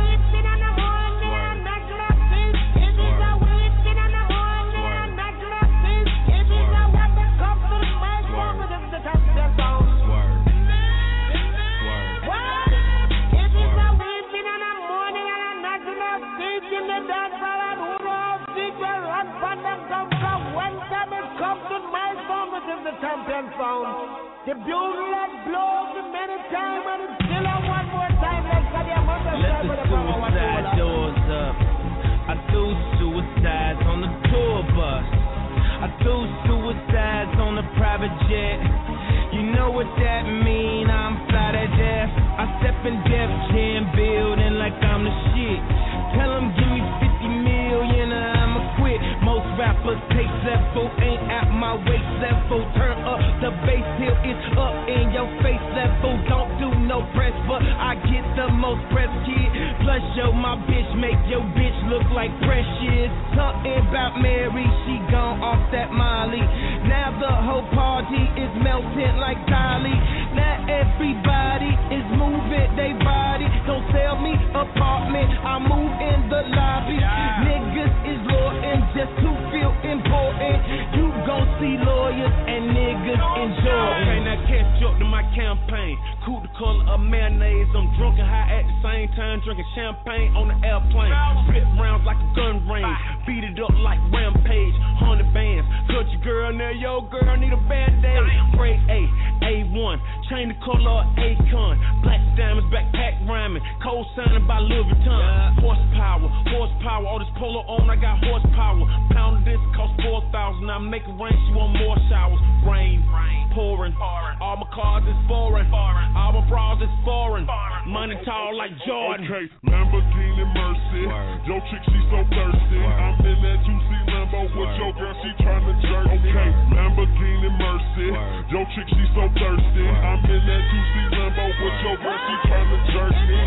The champion sound. The bugle that blows the many times and it's still on one more time. Let's get your mother. Let the suicide doors up. I do suicides on the tour bus. I do suicides on the private jet. You know what that mean? I'm fly to death. I step in Def Jam building like I'm the shit. Tell them give me fifty million or I'ma quit. Most rappers taste level ain't at my waist level. Turn up the bass till it's up in your face level. Don't do no press, but I get the most press, kid. Plus, yo, my bitch make your bitch look like Precious. Talking about Mary, she gone off that Molly. Now the whole party is melting like Dolly. Now everybody is moving they body. Don't sell me apartment, I move in the lobby. Yeah. Niggas is loyal just to feel important. You gon' see lawyers and niggas enjoy. Okay, now catch up to my campaign. Cool the color of mayonnaise, I'm drunk and high at the same time drinking champagne on the airplane. Spit rounds like a gun range, beat it up like Rampage. Hundred bands, cut your girl now, yo girl need a bad day. Grade A, A one, chain the color of Akon. Black diamonds, backpack rhyming, cold signing by Louis Vuitton. Horsepower, horsepower, all this polo on, I got horsepower. Pound of this cost four thousand. I make it rain, she want more showers. Rain, pouring, all my cars is foreign, all my bras is foreign. Money tall like Jordan. Okay, Lamborghini Mercy. Yo chick, she so thirsty. I'm in that juicy Lambo with your girl, she tryna jerk. Okay, Lamborghini Mercy. Yo chick, she so thirsty. I'm in that juicy Lambo with your girl, she tryna jerk me.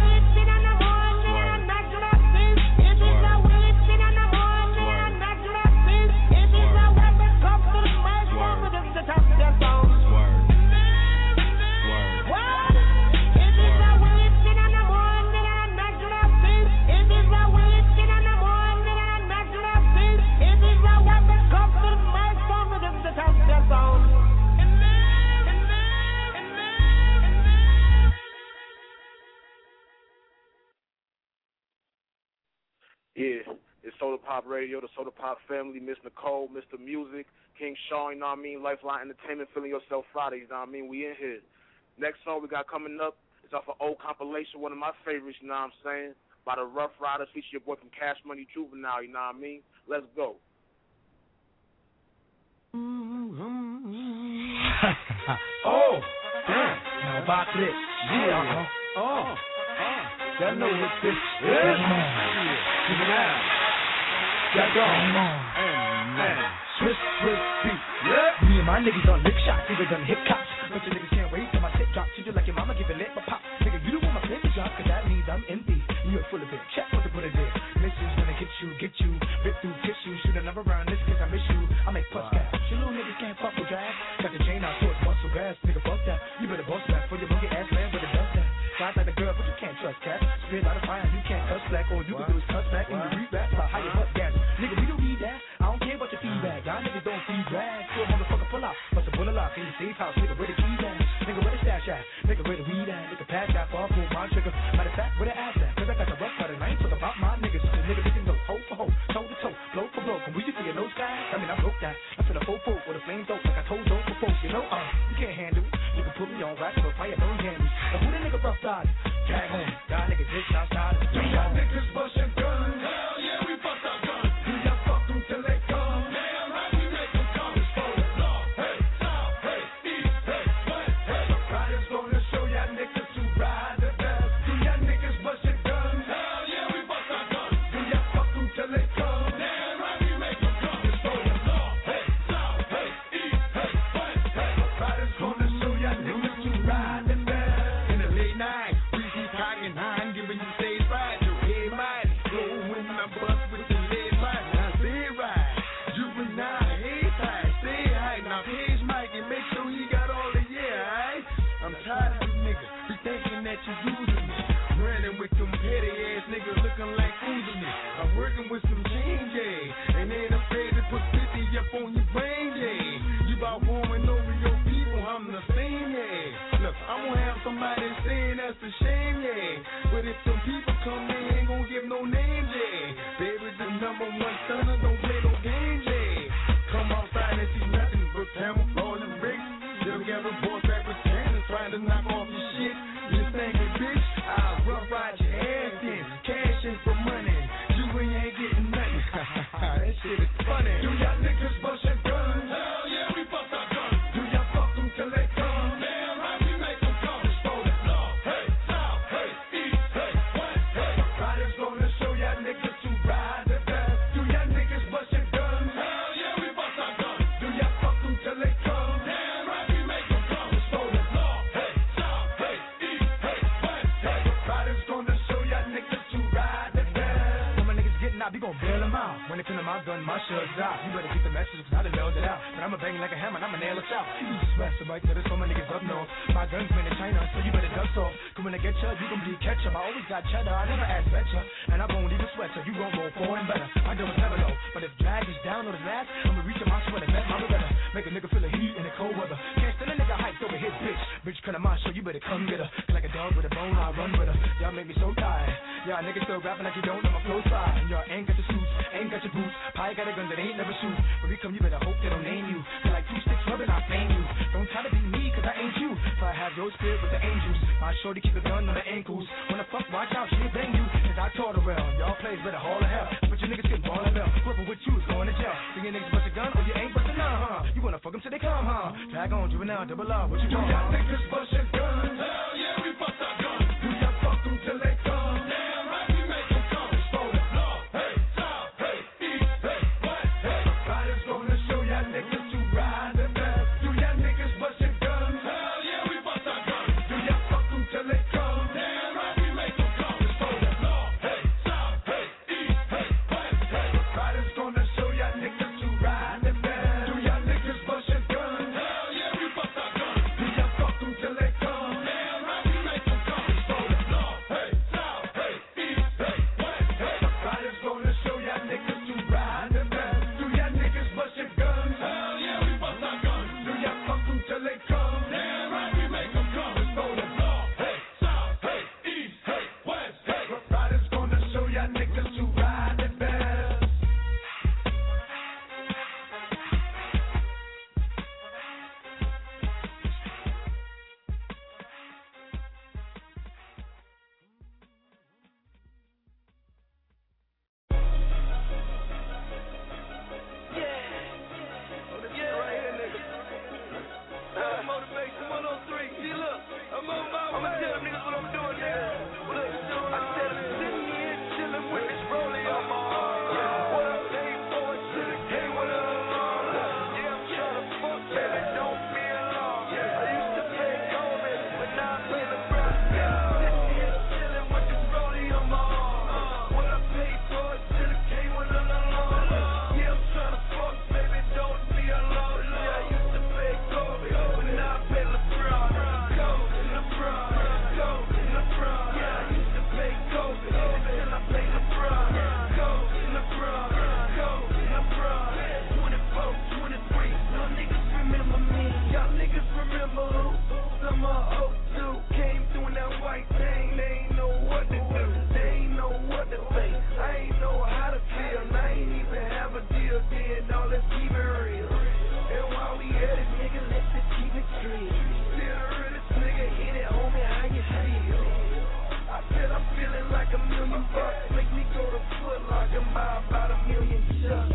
Yeah, it's Soda Pop Radio, the Soda Pop family, Miss Nicole, Mister Music, King Sean, you know what I mean, Lifeline Entertainment, Feeling Yourself Fridays, you know what I mean, we in here. Next song we got coming up is off an old compilation, one of my favorites, you know what I'm saying, by the Rough Riders, feature your boy from Cash Money Juvenile, you know what I mean, let's go. Oh, damn, now back it, yeah, uh-huh. Oh, y'all know what this is. Keep it out. Y'all go. And Swiss, Swiss beat. Yeah. Me and my niggas on lick shots, niggas on hip cops. But your niggas can't wait till my tip drop. Treat you like your mama giving lit, but pop. Nigga, you don't want my flip drop, cause that means I'm empty. You're full of it. Check what to put it there. Mission's gonna get you, get you. Rip through tissue. Shoot another round this cause I miss you. I make puss cash. You little niggas can't fuck with drag. Got the chain out, so it's muscle grass. Nigga, fuck that. You better boss back for your monkey ass land with the dust that. Sounds like a girl, but you can't trust cat. Spit out of fire, you can't touch black. All you can do is cuss back and you read rap about how you butt gas. Nigga, we don't need that. I don't care about your feedback. Y'all niggas don't feed drag. So a motherfucker pull out. Bust a bullet lock in your safe house. Nigga, where the keys at? Nigga, where the stash at? Nigga, where the weed at? Nigga, pass that far, pull my trigger. Matter of fact, where the ass at? Cause I got the rough cut and I ain't talking about my niggas. The nigga, we can go hoe for hoe, toe to toe, blow for blow. Can we just see a no sky? I mean, I broke that. I feel a full full with a flame dope like I told dope before. You know, uh, you can't handle it. You can put me on wax or fire burn candy. But who the nigga rough side? Tag home. Y'all niggas bitch outside. Do y'all niggas bustin' guns? Hell yeah, we bust our guns. Do y'all fuck them till they come? Damn right, we make them come. It's for the law. Hey, south, hey, east, hey, west, hey. Riders gonna show y'all niggas who ride the best. Do y'all niggas bustin' guns? Hell yeah, we bust our guns. Do y'all fuck them till they come? Damn right, we make them come. It's for the law. Hey, south, hey, east, hey, west, hey. Riders gonna show y'all niggas who ride the best. In the late night, we keep cocking nine, giving you stage right. Your head mighty, go when I bust with the lead mighty. I say it right, juvenile, head tight, stay high. Now page Mike and make sure he got all the yeah, alright? I'm tired of you niggas, be thinking that you using me. Running with them petty ass niggas looking like fooling me. I'm working with some change, yeah, and ain't afraid to put fifty up on your brain, yeah. You about warming over your people, I'm the same, yeah. Look, I'm gonna have somebody saying that's a shame, yeah. But if some people come, they ain't gonna give no names, yeah. Baby, the number one stunner, don't play no games, yeah. Come outside and see nothing but hammer, rolling bricks. Still got a boss back with cannons trying to knock off your shit. You thinking, bitch, I'll rough ride your ass in, cash in for money. You ain't getting nothing. That shit is funny. Do y'all niggas bust your guns? Hell yeah, we bust our guns. Do y'all fuck them till they come? Damn right, we make them come. It's for the law. Hey, south, hey, east, hey, west, hey. When it comes to my gun, my shug's out. You better get the message, cause I done nailed it out. But I'ma bang like a hammer, and I'ma nail it out. You sweat, so like, but there's so many niggas up north. My gun's made in China, so you better dust off. Cause when I get you, you gon' be ketchup. I always got cheddar, I never ask betcha. And I won't even sweat, so you gon' roll forward and better. I don't never know, but if drag is down or the last, I'ma reach in my sweater, bet my better. Make a nigga feel the heat in the cold weather. Can't stand a nigga hyped over his bitch. Bitch, cut my show, you better come get her. Like a dog with a bone, I run with her. Y'all make me so tired. Y'all niggas still rapping like you don't know my flow side. And y'all ain't got the suits, ain't got your boots. Pie got a gun that ain't never shoot. When we come, you better hope they don't name you. Feel like two sticks rubbing, I fame you. Don't try to be me, cause I ain't you. So I have your spirit with the angels. My shorty keep a gun on the ankles. When the fuck, watch out, she'll bang you. Cause I taught her well. Y'all plays better haul of hell. But you niggas can ball and bell. Whoever with you is going to jail. So you niggas bust a gun or you ain't busting none, huh? You wanna fuck them till they come, huh? Drag on, juvenile, double R, what you want? Do y'all niggas bust your guns? Hell yeah, we bust our guns. Do y'all fuck them till they come? Damn right, we make them come. For the law, hey, south, hey, east, hey, west, hey. Riders gonna show y'all niggas to ride the best. Do y'all niggas bust your guns? Hell yeah, we bust our guns. Do y'all fuck them till they come? Damn right, we make them come. For the law, hey, south, hey, east, hey, west, hey. Riders gonna show y'all niggas to ride the best. Do y'all niggas bust your guns? Hell yeah, we bust our guns. Do y'all fuck them till they come? Damn right, we make them come. For the law, hey, south, hey, east, hey, west, hey. Riders gonna show y'all niggas to ride the best. Do y'all niggas bust your guns? Hell yeah, we bust our guns. Do y'all fuck them till they come? Damn right, we make them come. For the law, hey, south, hey, east, hey, west, hey. Riders gonna show y'all niggas to ride the best. Motivation one oh three. See, look, I'm on my way. I'ma tell them niggas what I'm doing now. Look, I said I'm sitting here chilling with this rollie on my arm. What I paid for it should've came with an alarm. Yeah, I'm trying to fuck, baby, don't be alarmed. I used to pay Kobe, but now I pay LeBron. Yeah, I'm sitting here chilling with this rollie on my arm. What I paid for it should've came with an alarm. Yeah, I'm trying to fuck, baby, don't be alarmed. Yeah, I used to pay Kobe, but now I pay LeBron. Go, LeBron, go, LeBron. Yeah, I used to pay Kobe, until I pay LeBron. Go, LeBron, go, LeBron. twenty-four, twenty-three, y'all niggas remember me. Y'all niggas remember who? Summer oh two, came through in that white thing. They ain't know what to do, they ain't know what to say. I ain't know how to feel, and I ain't even have a deal then. Now let's keep it real. And while we at it, nigga, let's just keep it real. Still the realest nigga in it, homie, how you feel? I said I'm feeling like a million bucks. Make me go to Foot Locker and buy about a million chucks.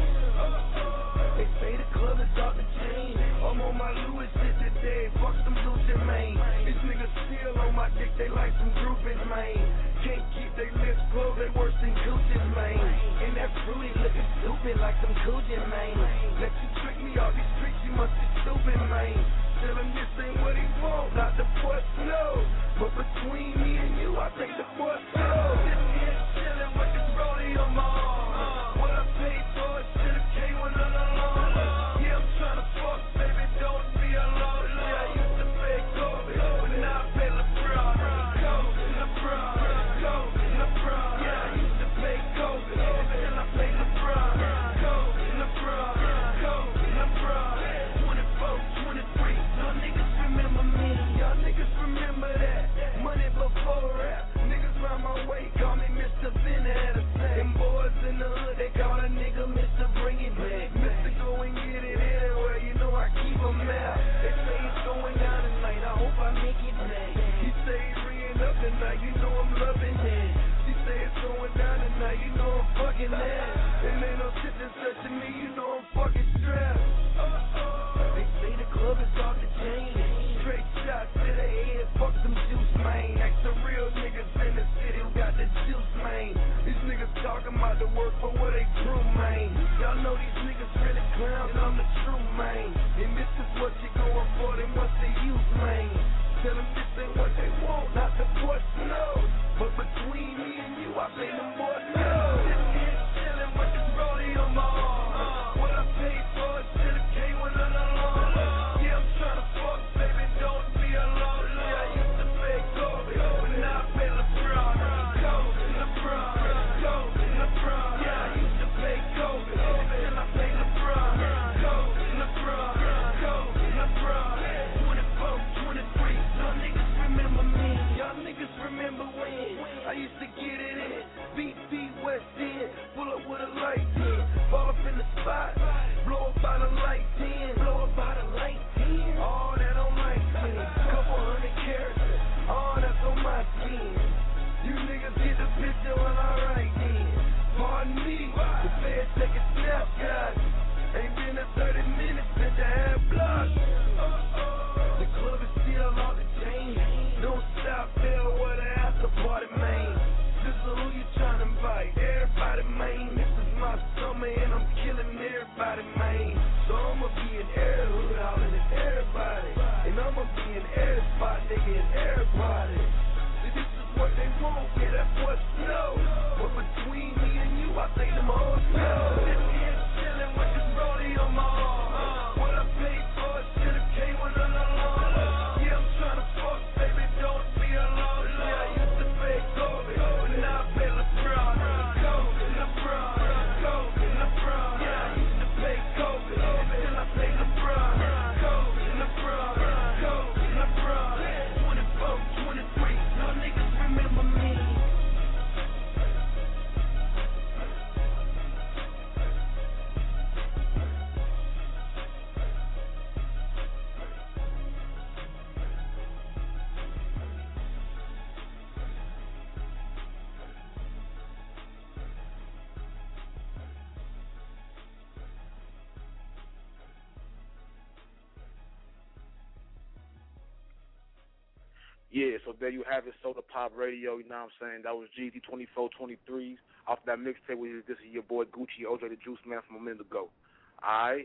They say the club is off the chain. I'm on my Louis shit today. Fuck them Gucci, man. These niggas still on my dick. They like some groupies, man. Can't keep their lips closed. They worse than Gucci's, man. And that fruity looking stupid like some Gucci, man. Let you trick me off these streets. You must be stupid, man. Tell him this ain't what he want. Not the puss, no. But between me and you, I think the puss, no. Just here chilling with this rollie on my arm. What I paid for it should've came with an alarm. Yeah, I'm tryna fuck, baby, don't be alarmed. Yeah, I used to pay Kobe, but now I pay LeBron. Go, LeBron, go, LeBron. Yeah, I used to pay Kobe, until I pay LeBron. Go, LeBron, go, LeBron. twenty-four, twenty-three, y'all niggas remember me. Y'all niggas remember that. Money before rap. Niggas round my way call me Mister Finna had a say. Them boys in the hood, they call a nigga Mister Bring It Back. Mister Go and get it anywhere, you know I keep a map. They say it's going down tonight, I hope I make it back. He say he's ringing up tonight, you know I'm loving that. She say it's going down tonight, you know I'm fucking that. And ain't no shit that's touching me, you know I'm fucking strapped. They say the club is off the chain. Straight shots to the head, fuck them juice, man. Ask the real niggas in the city who got the juice, man. These niggas talking about the work, but what they true, man. Y'all know these niggas really clowns, and I'm the true, man. And this is what you going for, then what's the use, man? Tell them this ain't what they want, not the push, no. But between me and you, I pay them boys, no. Just here chilling with this rollie on just to get it in. B P West End, pull up with a light in. Fall up in the spot, blow up by the light ten. Blow up by the light ten. All that on my skin. Couple hundred carats, all that's on my skin. You niggas get the picture when I write in. Pardon me, the feds take a snapshot. Ain't been a thirty minutes since I had blocked. The club is still on the chain. Don't stop there, what the after party, man. This is who you tryna invite. Everybody, man. This is my summer and I'm killing everybody, man. So I'ma be in every hood, hollering at everybody. And I'ma be in every spot, nigga, and everybody. See, this is what they want, yeah, that's what's no. But between me and you, I think them hoes know. This here chillin' with this rollie on my arm. What I paid for it should've came with an alarm. Yeah, I'm tryna fuck, baby, don't be alone. Yeah, I used to pay COVID, but now I pay LeBron. COVID, LeBron, COVID, LeBron. Yeah, I used to pay COVID, until I pay LeBron. COVID, LeBron, COVID, LeBron. twenty-four, twenty-three, no niggas remember me. Yeah, so there you have it, Soda Pop Radio, you know what I'm saying? That was G Z twenty-four twenty-threes off that mixtape. With This is your boy Gucci, O J the Juice Man from a minute ago. Alright?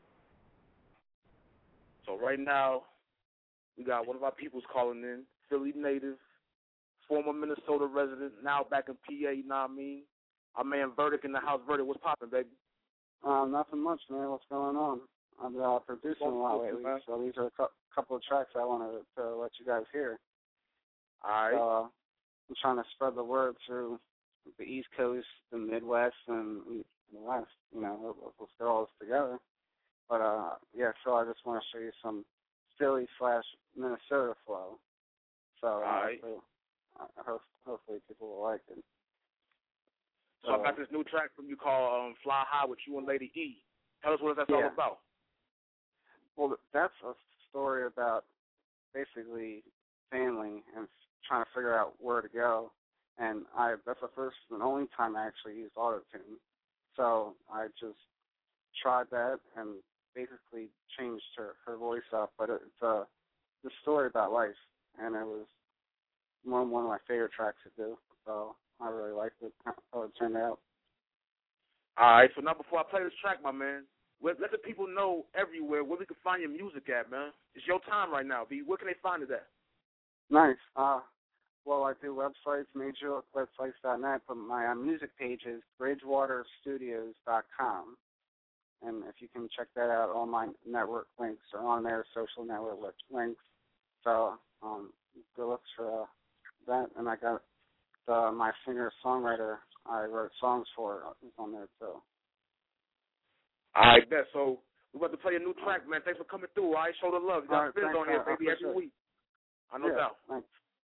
So right now, we got one of our peoples calling in, Philly native, former Minnesota resident, now back in P A, you know what I mean? Our man Verdict in the house. Verdict, what's poppin', baby? Um, nothing much, man. What's going on? I'm uh, producing a lot lately, so these are a cu- couple of tracks I wanted to, to let you guys hear. All right. So, uh, I'm trying to spread the word through the East Coast, the Midwest, and the West. You know, let's get all this together. But, uh, yeah, so I just want to show you some Philly slash Minnesota flow. So, all right. hopefully, uh, hope- hopefully people will like it. So, so I got this new track from you called um, Fly High with you and Lady E. Tell us what that's yeah. all about. Well, that's a story about basically family and trying to figure out where to go. And I that's the first and only time I actually used auto-tune. So I just tried that and basically changed her, her voice up. But it's a, it's a story about life, and it was one, one of my favorite tracks to do. So I really liked it, how it turned out. All right, so now before I play this track, my man, let, let the people know everywhere where we can find your music at, man. It's your time right now, B. Where can they find it at? Nice. Uh, well, I do websites, major websites dot net, but my uh, music page is bridgewater studios dot com. And if you can check that out, all my network links are on there, social network links. So um, good looks for uh, that. And I got uh, my singer-songwriter I wrote songs for is on there, too. I bet. So we're about to play a new track, man. Thanks for coming through. All right, show the love. You got All right, Fizz thanks, on here, uh, baby, every week. I know yeah, doubt. Thanks.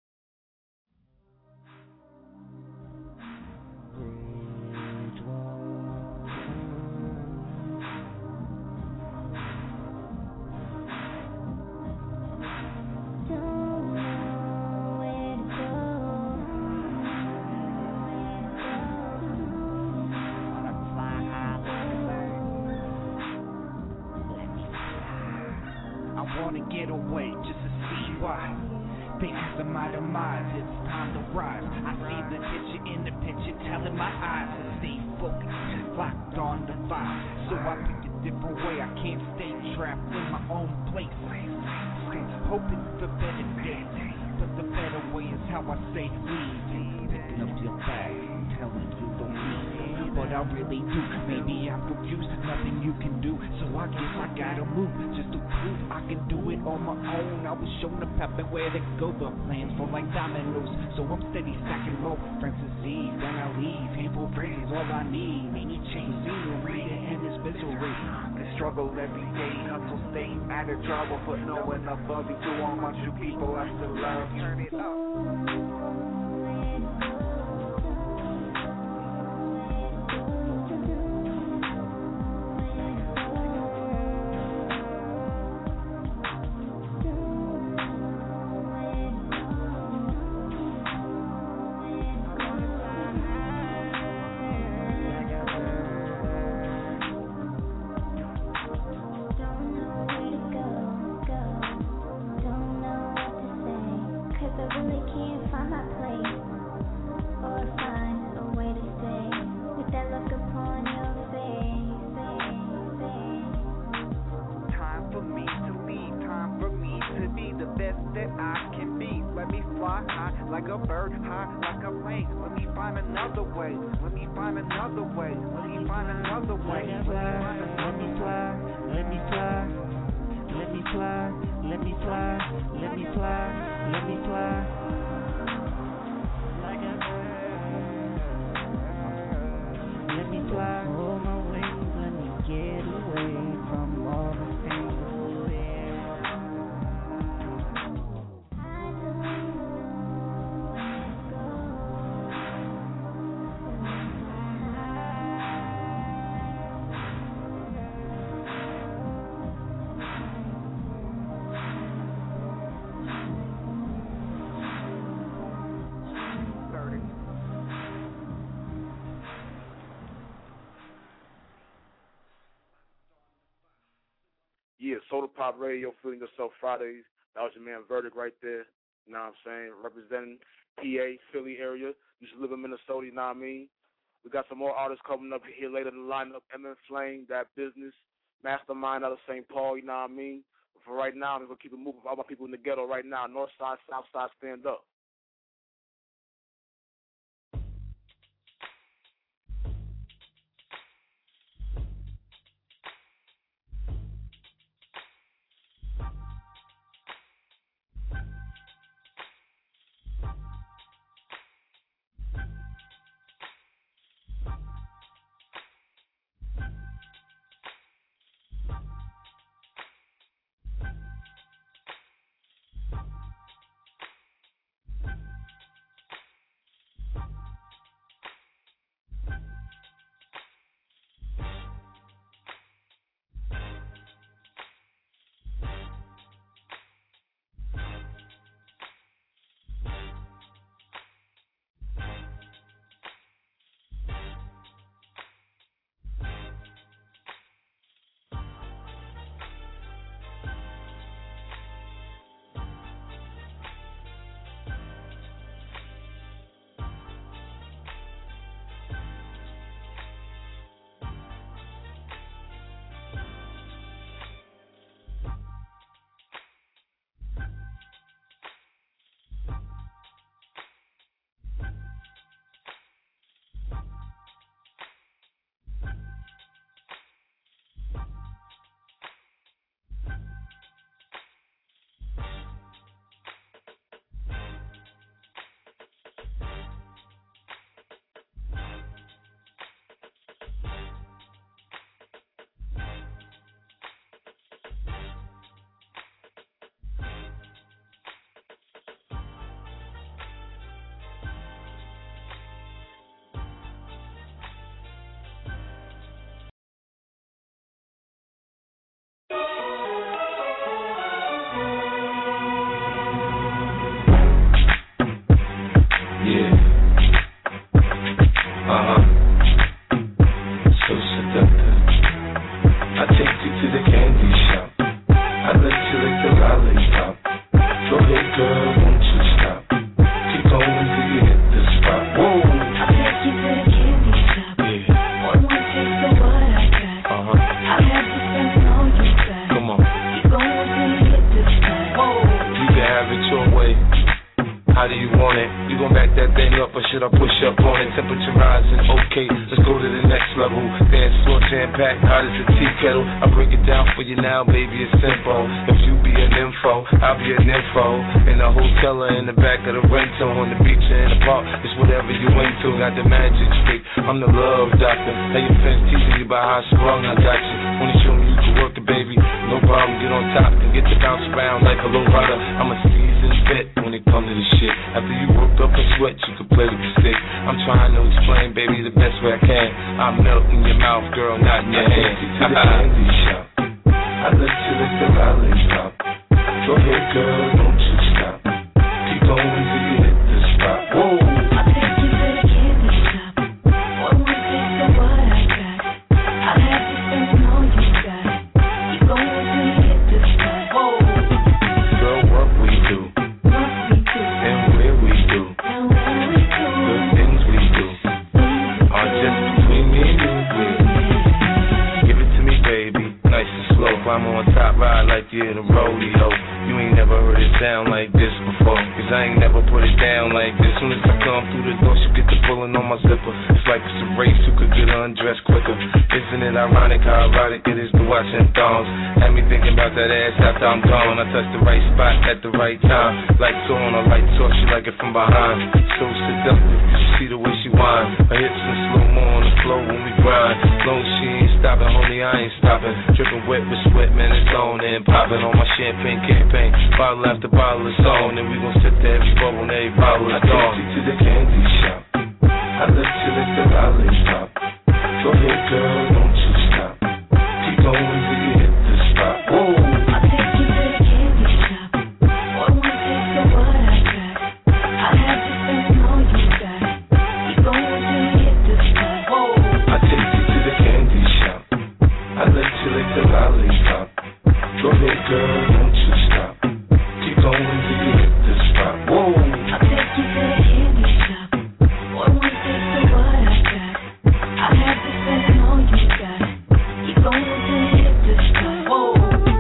Get away just to see why they ask my demise. It's time to rise. I see the picture in the picture, telling my eyes to stay focused, locked on the vibe. So I pick a different way. I can't stay trapped in my own place. Still hoping for better days, but the better way is how I say leave. Picking up your bag, telling you don't need it, but I really do. Maybe I'm confused, nothing you can do. So I guess I gotta move just to prove I can do it on my own. I was shown the path and where to go, but plans fall like dominoes. So I'm steady stacking low. Friends disease, then I leave. Handful of friends is all I need. Any change scenery to end this misery. I struggle every day, hustle, stay out of trouble, but knowing above you to all my true people I still love. Turn it up. think. Let me find another way. Let me find another way. Let me find another way. Let me fly. Let me fly. Let me fly. Let me fly. Let me fly. Let me fly. Let me fly. Like a bird. Let me fly. Hold my wings. Let me get away from all the things. Yeah, Soda Pop Radio, Feeling Yourself Fridays. That was your man Verdict right there. You know what I'm saying? Representing P A, Philly area. Used to live in Minnesota, you know what I mean? We got some more artists coming up here later in the lineup. M N Flame, That Business, Mastermind out of Saint Paul, you know what I mean? But for right now, I'm going to keep it moving for all my people in the ghetto right now. North side, south side, stand up. sound like this before. Cause I ain't never put it down like this. Soon as I come through the door, she get the pulling on my zipper. It's like it's a race, who could get undressed quicker. Isn't it ironic how erotic it is to watch in thongs? Had me thinking about that ass after I'm gone. I touched the right spot at the right time. Lights on, or lights off, she like it from behind. So seductive, you see the way she whine. Her hips in slow-mo on the floor when we grind. Long she ain't stopping, homie, I ain't stopping. Dripping wet with sweat, man, it's on and popping on my champagne campaign. Bottle after bottle is on, and we gon' sip to every bubble and every bottle is gone. I take you to the candy shop. I let you lick the lollipop. Go ahead, girl, don't you stop. Keep going till you hit the spot. Whoa. I take you to the candy shop. One more taste of what I got. I have to spend all you got. Keep going till you hit the spot. Whoa. I take you to the candy shop. I let you lick the lollipop. Go ahead, girl, don't you stop. Keep going till you hit the spot. Whoa. I take you to the candy shop. One more taste of what I got. I have to spend all you got. Keep going till you hit the spot. Whoa.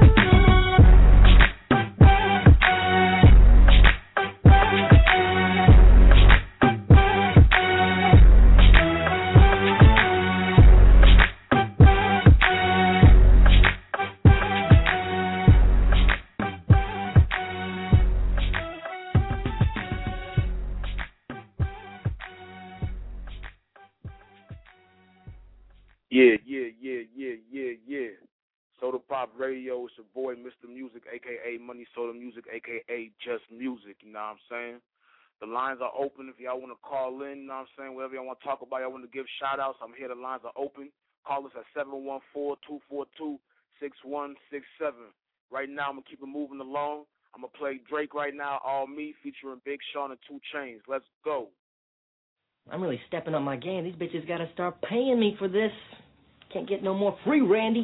Yeah, yeah, yeah, yeah, yeah, yeah. Soda Pop Radio, it's your boy, Mister Music, a k a. Money Soda Music, a k a. Just Music, you know what I'm saying? The lines are open if y'all want to call in, you know what I'm saying? Whatever y'all want to talk about, y'all want to give shout-outs, I'm here, the lines are open. Call us at seven one four, two four two, six one six seven. Right now, I'm going to keep it moving along. I'm going to play Drake right now, All Me, featuring Big Sean and two Chainz. Let's go. I'm really stepping up my game. These bitches gotta start paying me for this. Can't get no more free, Randy.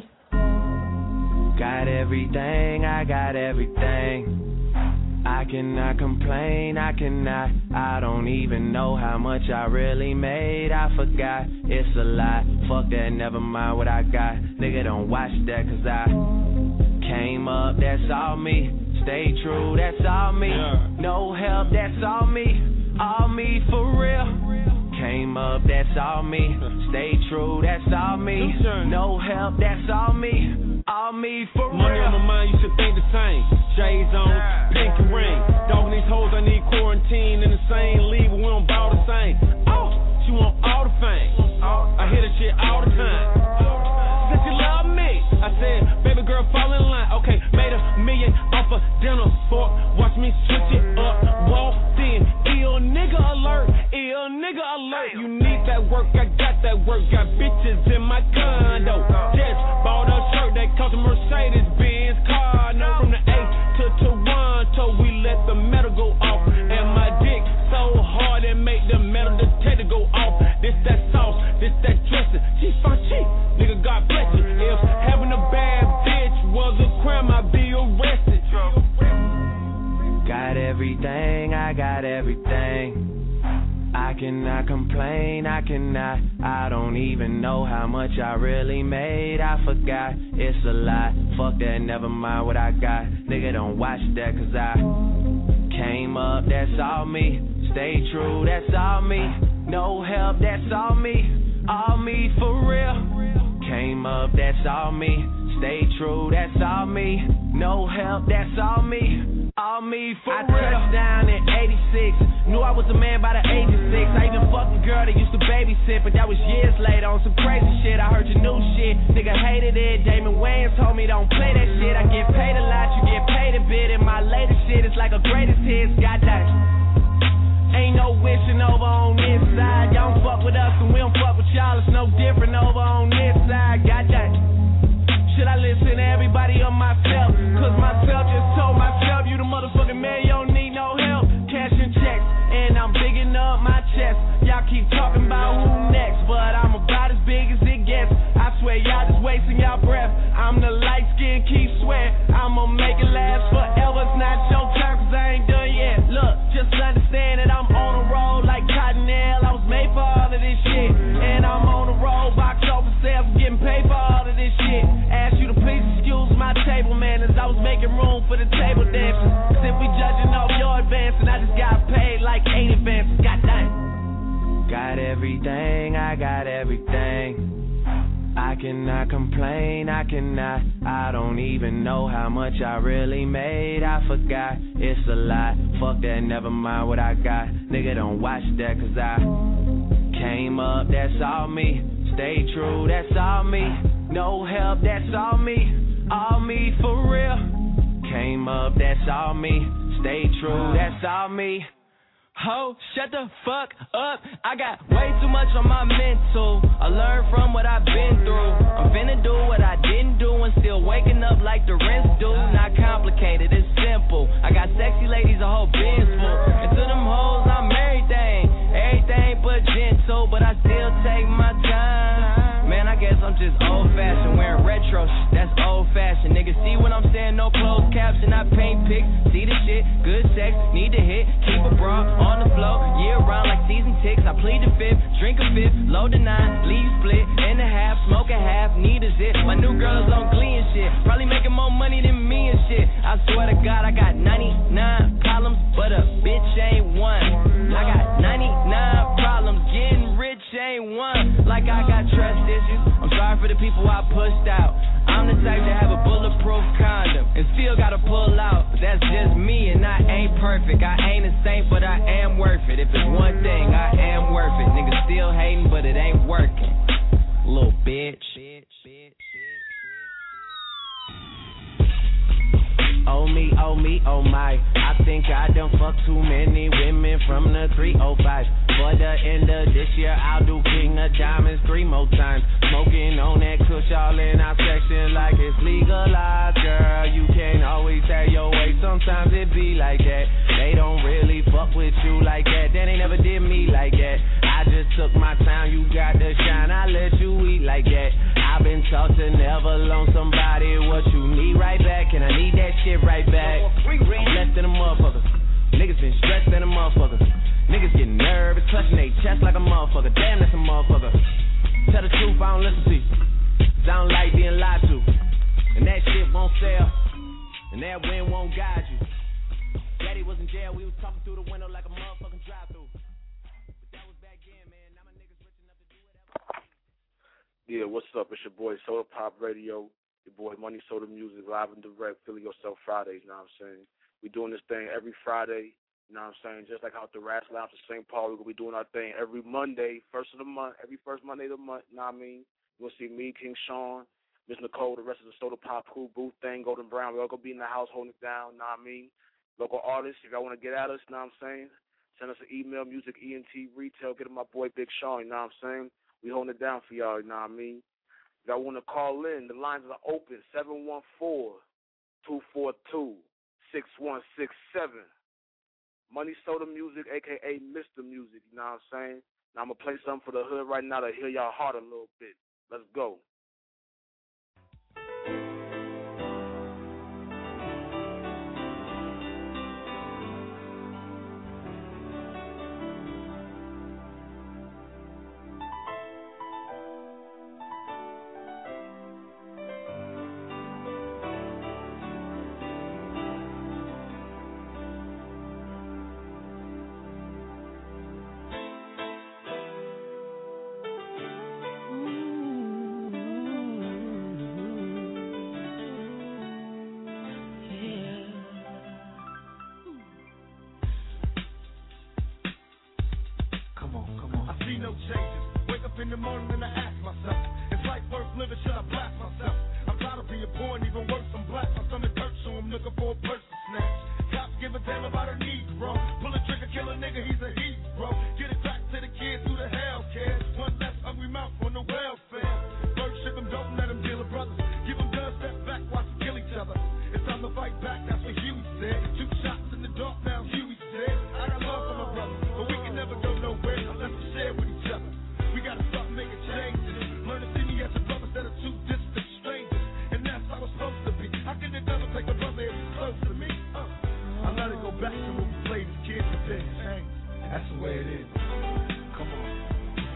Got everything, I got everything. I cannot complain, I cannot. I don't even know how much I really made. I forgot, it's a lie. Fuck that, never mind what I got. Nigga, don't watch that, cause I came up, that's all me. Stay true, that's all me. No help, that's all me. All me for real. Came up, that's all me. Stay true, that's all me. No help, that's all me. All me for real. Money on my mind, you should think the same. Shades on, pink ring. Dogging these hoes, I need quarantine in the same league, but we don't bow the same. Oh, she want all the fame. I hear that shit all the time. Since you love me, I said, baby girl, fall in line. Okay, made a million off a dinner fork. Watch me switch it up, walked in. Ill nigga alert, ill nigga alert. You need that work, I got that work. Got bitches in my condo. Just bought a shirt that cost a Mercedes-Benz car. No, from the A to Toronto, we let the metal go off. And my dick so hard it make the metal detector go off. This that sauce, this that dressing. She fine cheap, nigga, God bless you. If having a bad bitch was a crime, I'd be arrested. Got everything, I got everything. I cannot complain, I cannot. I don't even know how much I really made. I forgot, it's a lie. Fuck that, never mind what I got. Nigga, don't watch that, cause I came up, that's all me. Stay true, that's all me. No help, that's all me. All me for real. Came up, that's all me. Stay true, that's all me. No help, that's all me. All me for I real. I touched down in eighty-six. Knew I was a man by the age of six. I even fucked a girl that used to babysit, but that was years later on some crazy shit. I heard your new shit. Nigga hated it. Damon Wayans told me don't play that shit. I get paid a lot, you get paid a bit. And my latest shit is like a greatest hits. Goddamn. Ain't no wishing over on this side. Y'all don't fuck with us and we don't fuck with y'all. It's no different over on this side. Goddamn. Should I listen to everybody on myself? Cause myself just told myself, you the motherfucking man, you don't need no help. Cashing checks, and I'm bigging up my chest. Y'all keep talking about who next, but I'm about as big as it gets. I swear y'all just wasting y'all breath. I'm the light skin, keep sweating. I'ma make it last forever. It's not your turn, cause I ain't done yet. Look, just understand that I'm on a roll like Cottonelle. I was made for all of this shit. And I'm on a roll, box office sales, getting paid for all of this shit. Ask you to please excuse my table manners. I was making room for the table dancers. Cause if we judging off your advance, and I just got paid like eight advances. Goddamn. got everything, I got everything. I cannot complain, I cannot. I don't even know how much I really made. I forgot, it's a lot. Fuck that, never mind what I got. Nigga, don't watch that, cause I came up, that's all me. Stay true, that's all me. No help, that's all me. All me for real. Came up, that's all me. Stay true, that's all me. Ho, shut the fuck up. I got way too much on my mental. I learned from what I've been through. I'm finna do what I didn't do and still waking up like the rest do. Not complicated, it's simple. I got sexy ladies, a whole bin's full. And to them hoes, I'm everything. Everything but gentle, but I still take my time. Man, I guess I'm just old-fashioned, wearing retro shit, that's old-fashioned. Niggas see what I'm saying, no closed caption, I paint pics. See the shit, good sex, need to hit, keep a bra on the floor, year round like season ticks. I plead the fifth, drink a fifth, load the nine, leave split, in a half, smoke a half, need a zit. My new girl is on Glee and shit, probably making more money than me and shit. I swear to God, I got ninety-nine problems, but a bitch ain't one. I got ninety-nine problems, getting rich ain't one. Like I got trust issues, I'm sorry for the people I pushed out. I'm the type to have a bulletproof condom and still gotta pull out. But that's just me and I ain't perfect. I ain't a saint, but I am worth it. If it's one thing, I am worth it. Niggas still hating, but it ain't working. Little bitch. Oh me, oh me, oh my. I think I done fucked too many women from the three oh five. For the end of this year, I'll do King of Diamonds three more times. Smoking on that kush all in our section like it's legalized. Girl, you can't always have your way. Sometimes it be like that. They don't really fuck with you like that. They ain't never did me like that. I just took my time, you got the shine. I let you eat like that. I've been taught to never loan somebody what you need right back. And I need that shit right back. I'm less than a motherfucker. Niggas been stressed than a motherfucker. Niggas get nervous, clutching their chest like a motherfucker. Damn, that's a motherfucker. Tell the truth, I don't listen to you. Cause I don't like being lied to. And that shit won't sell. And that wind won't guide you. Daddy was in jail, we was talking through the window like a motherfucking drive-through. But that was back then, man. Now my niggas rich enough to do whatever. Yeah, what's up? It's your boy Soda Pop Radio. Your boy Money Soda Music, live and direct, Philly Yourself Fridays, you know what I'm saying? We doing this thing every Friday, you know what I'm saying? Just like out the Rats Lounge in Saint Paul, we're going to be doing our thing every Monday, first of the month, every first Monday of the month, you know what I mean? You're going to see me, King Sean, Miss Nicole, the rest of the Soda Pop crew, Booth Thing, Golden Brown. We all going to be in the house holding it down, you know what I mean? Local artists, if y'all want to get at us, you know what I'm saying? Send us an email, music, E N T, retail, get my boy Big Sean, you know what I'm saying? We holding it down for y'all, you know what I mean? If y'all want to call in, the lines are open, seven one four, two four two, six one six seven. Money Soda Music, a k a. Mister Music, you know what I'm saying? Now I'm going to play something for the hood right now to heal y'all heart a little bit. Let's go. In the morning and I ask myself, is life worth living? Should I blast myself? I'm tired of being poor and even worse, I'm black. My stomach hurts, so I'm looking for a purse to snatch. Cops give a damn about a Negro. Pull a trigger, kill a nigga, he's a hero. Get it back to the kids who the hell cares. One less hungry mouth on the welfare. First ship them, don't let them deal with brothers. Give them guns, step back, watch them kill each other. It's time to fight back, that's what Huey said. Two shots in the dark, now Huey said. I got love for my brothers, but we can never go nowhere unless we share with each other. We gotta start making changes. Learn to see me as a brother instead of two distant strangers. And that's how it's supposed to be. How can the devil take a brother if he's close to me? Uh, I let it go back to when we played as kids and then. That's the way it is. Come on.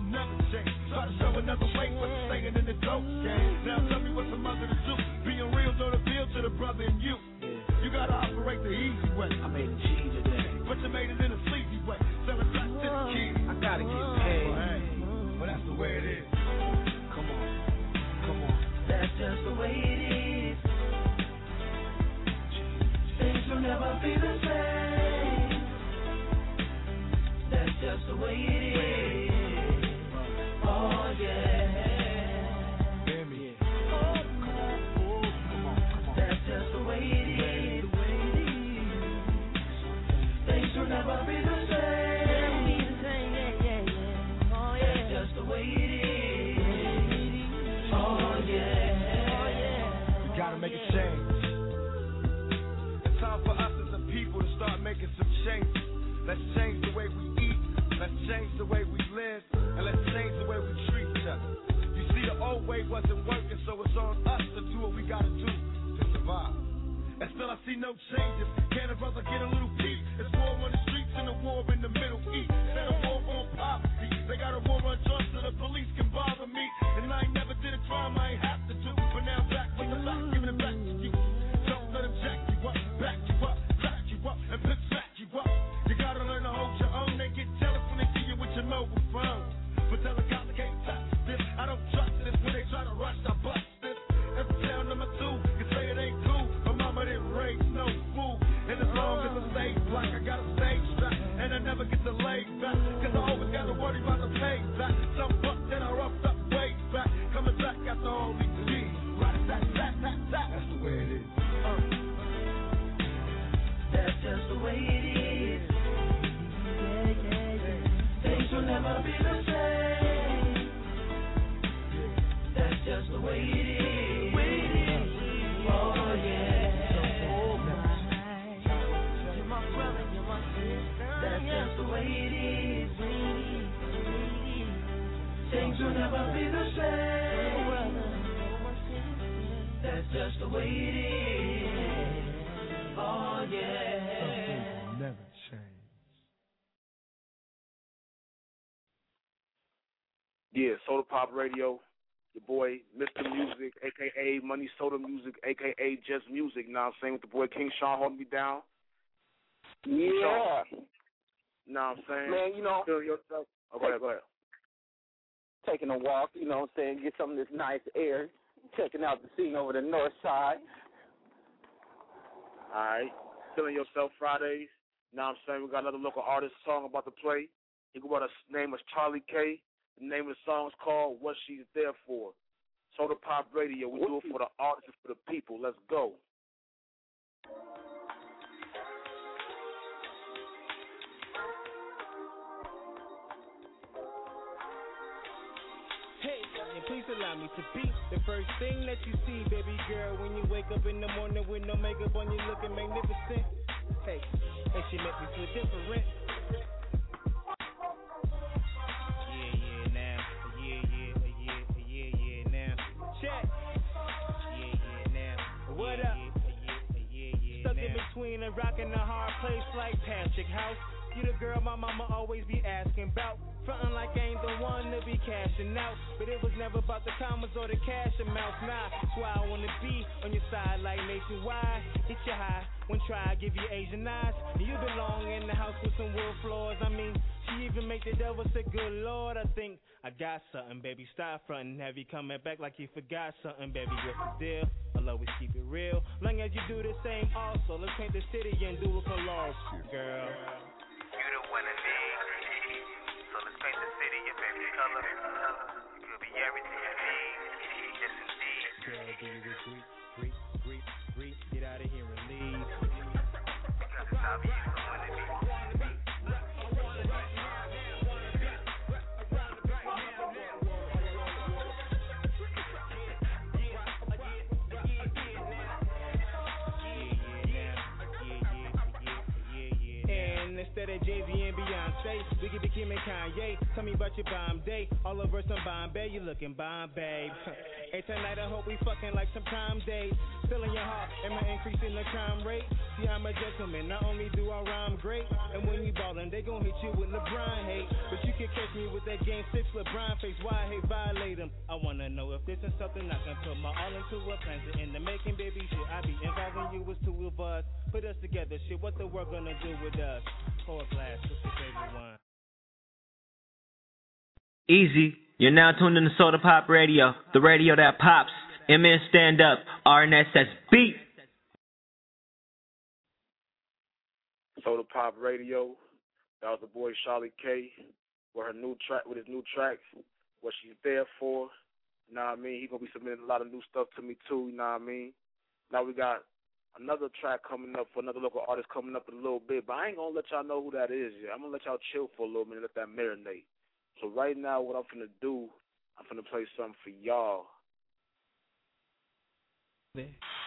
never change. Try to show another way, but you're staying in the dope game. Now tell me what's a mother to do. Being real don't appeal to the brother in you. You gotta operate the easy way. I made a G today, but you made it in a sleazy way. Sell it back to the kids. I gotta get paid. Well, hey, well that's the way it is. Come on, come on. That's just the way it is. Things will never be the same. That's just the way it is. Oh yeah. That's just the way it is. Things will never be the same. That's just the way it is. Oh yeah. We gotta make a change. It's time for us as a people to start making some changes. Let's change the way we eat. Let's change the way we live. And let's change the way we treat each other. You see, the old way wasn't working, so it's on us to do what we gotta do to survive. And still I see no changes. Can a brother get a little peace? It's war on the streets and a war in the Middle East. Instead of war on poverty, they got a war on drugs so the police can bother me. And I ain't never did a crime I ain't have to do. But now I'm back with the back, giving it back to you. Don't let them jack you up, back you up, back you up, and pick back you up. You gotta learn to hold your own. They get jealous when they see you with your mobile phone. But tell the cops I can't touch this. I don't trust this when they try to rush, I bust this. That's sound number two. You say it ain't cool. But it rains no fool. And as long as I stay black, I got a stage strap. And I never get to lay back. Cause I always gotta worry about the payback. Some bucks that I roughed up way back. Coming back after all these years. Right, that, that, that, that. That's the way it is. Uh. That's just the way it is. Yeah, yeah, yeah. Things will never be the same. That's just the way it is. Oh yeah. That's just the way it is. Things will never be the same. That's just the way it is. Oh yeah. Never change. Yeah, Soda Pop Radio. Your boy, Mister Music, a k a. Money Soda Music, a k a. Just Music. Now I'm saying with the boy King Sean holding me down. Yeah. Now I'm saying. Man, you know. Feel yourself. Oh, go ahead, go ahead. Taking a walk, you know what I'm saying, get some of this nice air, checking out the scene over the north side. All right. Feeling Yourself Fridays. Now I'm saying we got another local artist song about to play. He go by the name is Charlie K. The name of the song is called What She's There For. Soda Pop Radio. We do it for the artists and for the people. Let's go. Hey, and please allow me to be the first thing that you see, baby girl. When you wake up in the morning with no makeup on, you looking magnificent. Hey, and she make me feel different. Check. Yeah, yeah, now. What up? Yeah, yeah, yeah, Stuck in between and rocking a hard place like Patrick House. You the girl my mama always be asking about. Frontin' like I ain't the one to be cashing out. But it was never about the commas or the cash amounts. Nah, that's why I wanna be on your side like nationwide. Hit you high, when try, give you Asian eyes. You belong in the house with some wood floors. I mean, she even make the devil say, good Lord, I think I got something, baby. Stop frontin', have you coming back like you forgot something, baby. What's the deal? I'll always keep it real. Long as you do the same also. Let's paint the city and do it for lost, girl. You the one and me. So let's paint the city your favorite color. It could be everything you need. Yes, indeed. Girl, do you agree? Agree, agree, agree. Get out of here and leave. Because it's obvious the one and me. that Jay-Z and Beyonce. We could be Kim and Kanye. Tell me about your bomb day. All over some Bombay, you looking bomb, babe. Hey, tonight I hope we fucking like some time days. Filling your heart, am I increasing the crime rate? See, I'm a gentleman, not only do I rhyme great, and when you ballin', they gon' hit you with LeBron hate. But you can catch me with that game six LeBron face. Why I hate violate him? I wanna know if this is something I can put my all into a plan to in the making, baby shit. I be involving you with two of us. Put us together, shit. What the world gonna do with us? Pour a glass, what's your favorite wine? Easy. You're now tuned in to Soda Pop Radio, the radio that pops. M N Stand Up, R N S S Beat. Soda Pop Radio. That was the boy Charlie K. With her new track, with his new tracks, what she's there for. You know what I mean? He's gonna be submitting a lot of new stuff to me too. You know what I mean? Now we got another track coming up for another local artist coming up in a little bit, but I ain't gonna let y'all know who that is yet. I'm gonna let y'all chill for a little minute, let that marinate. So right now, what I'm finna do, I'm finna play something for y'all. Why,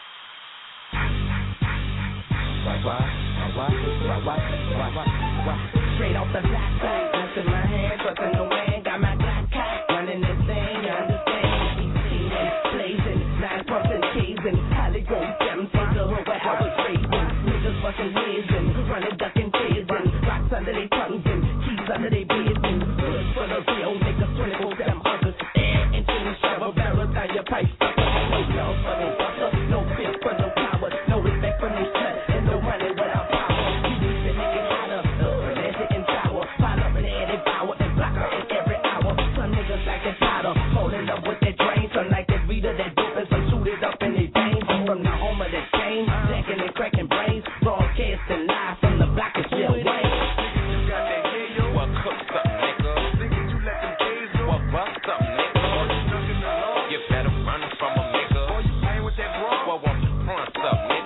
why, why, why, why, why, why? Straight off the black side, guns in my hand, trusting the wind, got my black cat, running this thing, you understand? Eating, blazing, nine pumps and keys and Hollywood, seven from the hood where I was raised. Niggas fucking whizzing, running, ducking, chasing, rocks under their tongues and keys under their beards and hoods for the real niggas, twenty-four seven others, air into the shovel barrels down your pipe, stuff, no love for no butter, no fear for no power, no respect for no slut, and no money without power. You need to make it hotter, uh, and sit in tower, pile up in the air, they power and block her in every hour. Some niggas like that powder, holding up with that drain, some like that reader, that dope, and some shoot it up in their veins. From the home of the game, jacking and cracking brains, broadcasting live from the block of shit way. What cooks up, nigga? You let them kids do what bust up, nigga? You better run from a nigga. Boy, you playing with that bro? What won't you front up, nigga?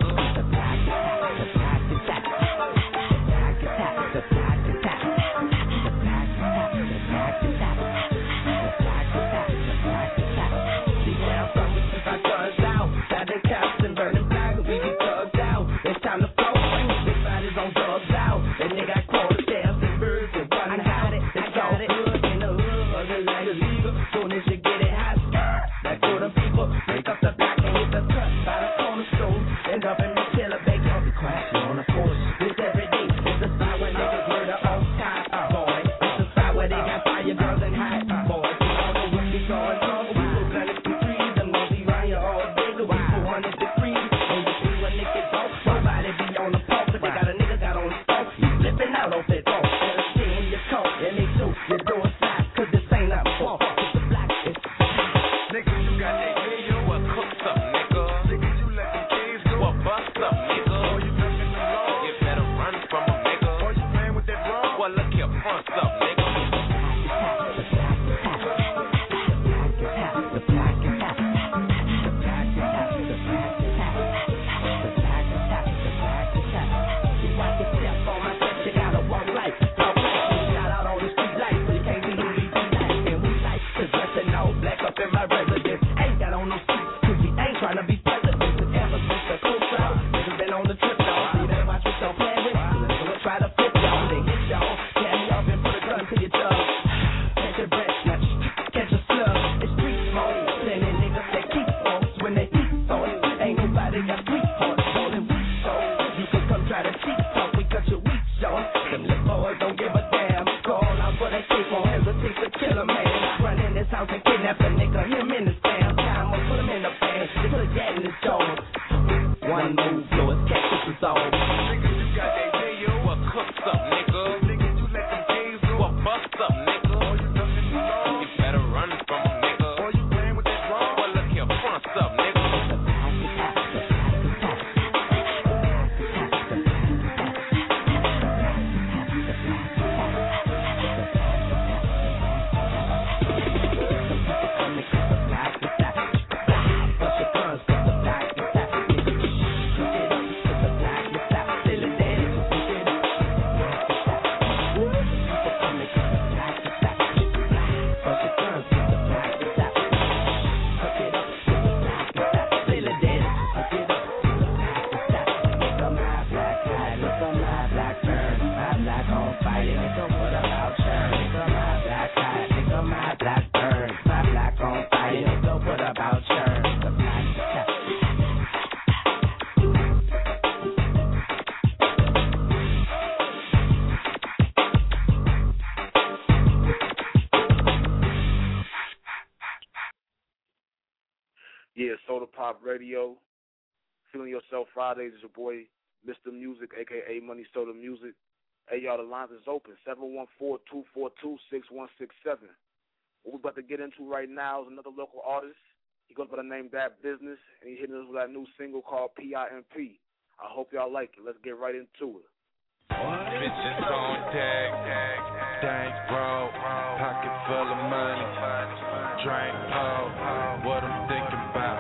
Yeah, Soda Pop Radio. Feeling Yourself Fridays is your boy, Mister Music, a k a. Money Soda Music. Hey, y'all, the lines is open, seven one four, two four two, six one six seven. What we're about to get into right now is another local artist. He goes by the name That Business, and he's hitting us with that new single called P I M P. I hope y'all like it. Let's get right into it. Bitches on deck, dank bro, pocket full of money, drink pole, what I'm thinking about,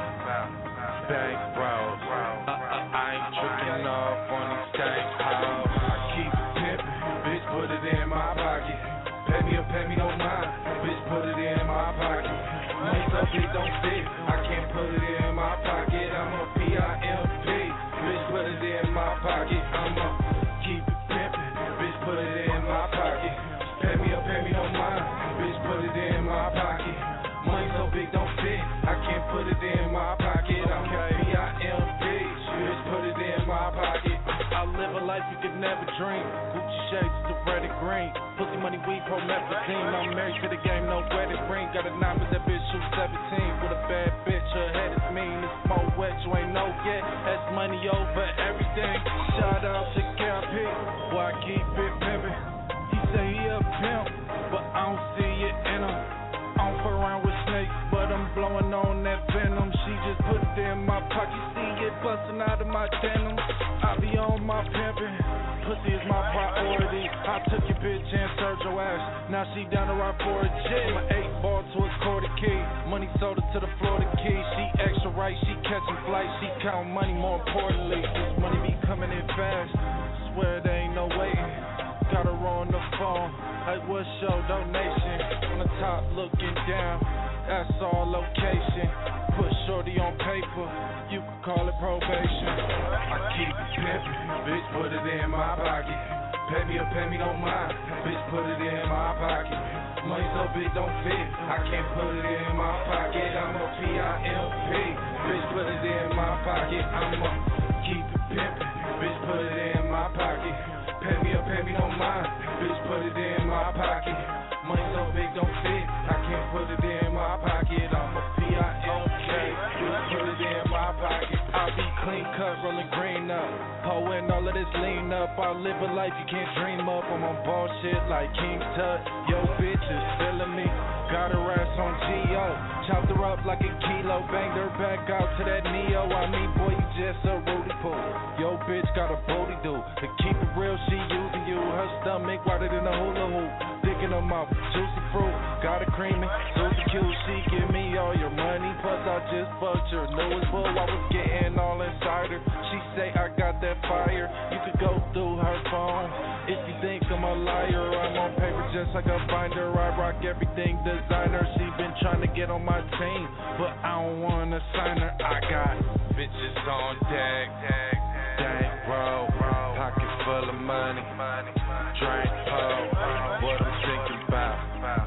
bank bros, uh, uh, I ain't tricking off on these stank hoes. I keep it pimpin', bitch put it in my pocket, pay me or pay me no mind, bitch put it in my pocket, money so big don't fit, I can't put it in my pocket, I'm a P I M P, bitch put it in my pocket, I'm a keep it pimpin', bitch put it in my pocket. Pay me up, pay me no mind, bitch put it in my pocket. Money so big don't fit, I can't put it in my pocket. I'm a P I M P, bitch put it in my pocket. I live a life you could never dream. Gucci shades to red and green. Pussy money, weed, promethazine. I'm married to the game, no wedding ring. Got a nine, but that bitch shoot seventeen. With a bad bitch, her head is mean. It's more wet, you ain't know yet. That's money over everything. Shout out to K P, boy, I keep it pimpin'. He say he a pimp, but I don't see it in him. I don't fuck around with snakes, but I'm blowing on that venom. She just put it in my pocket, see it busting out of my denim. I be on my pimpin', pussy is my priority. I took your bitch and served your ass, now she down to ride for a jet. My eight ball to a quarter key, money sold her to the Florida key. She extra right, she catching flights, she count money more importantly. This money be coming in fast, swear there ain't no waiting. Got her on the phone, like what's your donation? On the top looking down, that's all location. Put shorty on paper, you can call it probation. I keep it pimpin', bitch put it in my pocket. Pay me or pay me no mind, bitch put it in my pocket. Money so big don't fit, I can't put it in my pocket. I'm a P I M P, bitch put it in my pocket. I'm a keep it pimpin', bitch put it in my pocket. Pay me or pay me no mind, bitch put it in my pocket. Money so big don't fit, I can't put it in my pocket. I'm a P I M K, bitch put it in my pocket. I be clean cut, rolling green up, pouring all of this lean up. I live a life you can't dream up. I'm on ball shit like King Tut. Yo, bitch is feeling me. Got her ass on G O, chopped her up like a kilo, banged her back out to that Neo. I mean, boy, you just a Rudy Poo. Yo, bitch got a booty do. To keep it real, she using you. Her stomach wider than a hula hoop. Digging her mouth, juicy fruit, got her creaming, super cute. She give me all your money, plus I just fucked your newest boo. I was getting all inside her. She say I got that fire. You could go through her phone if you think I'm a liar. I'm on paper just like a binder. I rock everything designer. She been trying to get on my team, but I don't wanna sign her. I got bitches on deck, dank bro, pocket full of money, drink pole, what I'm thinking about,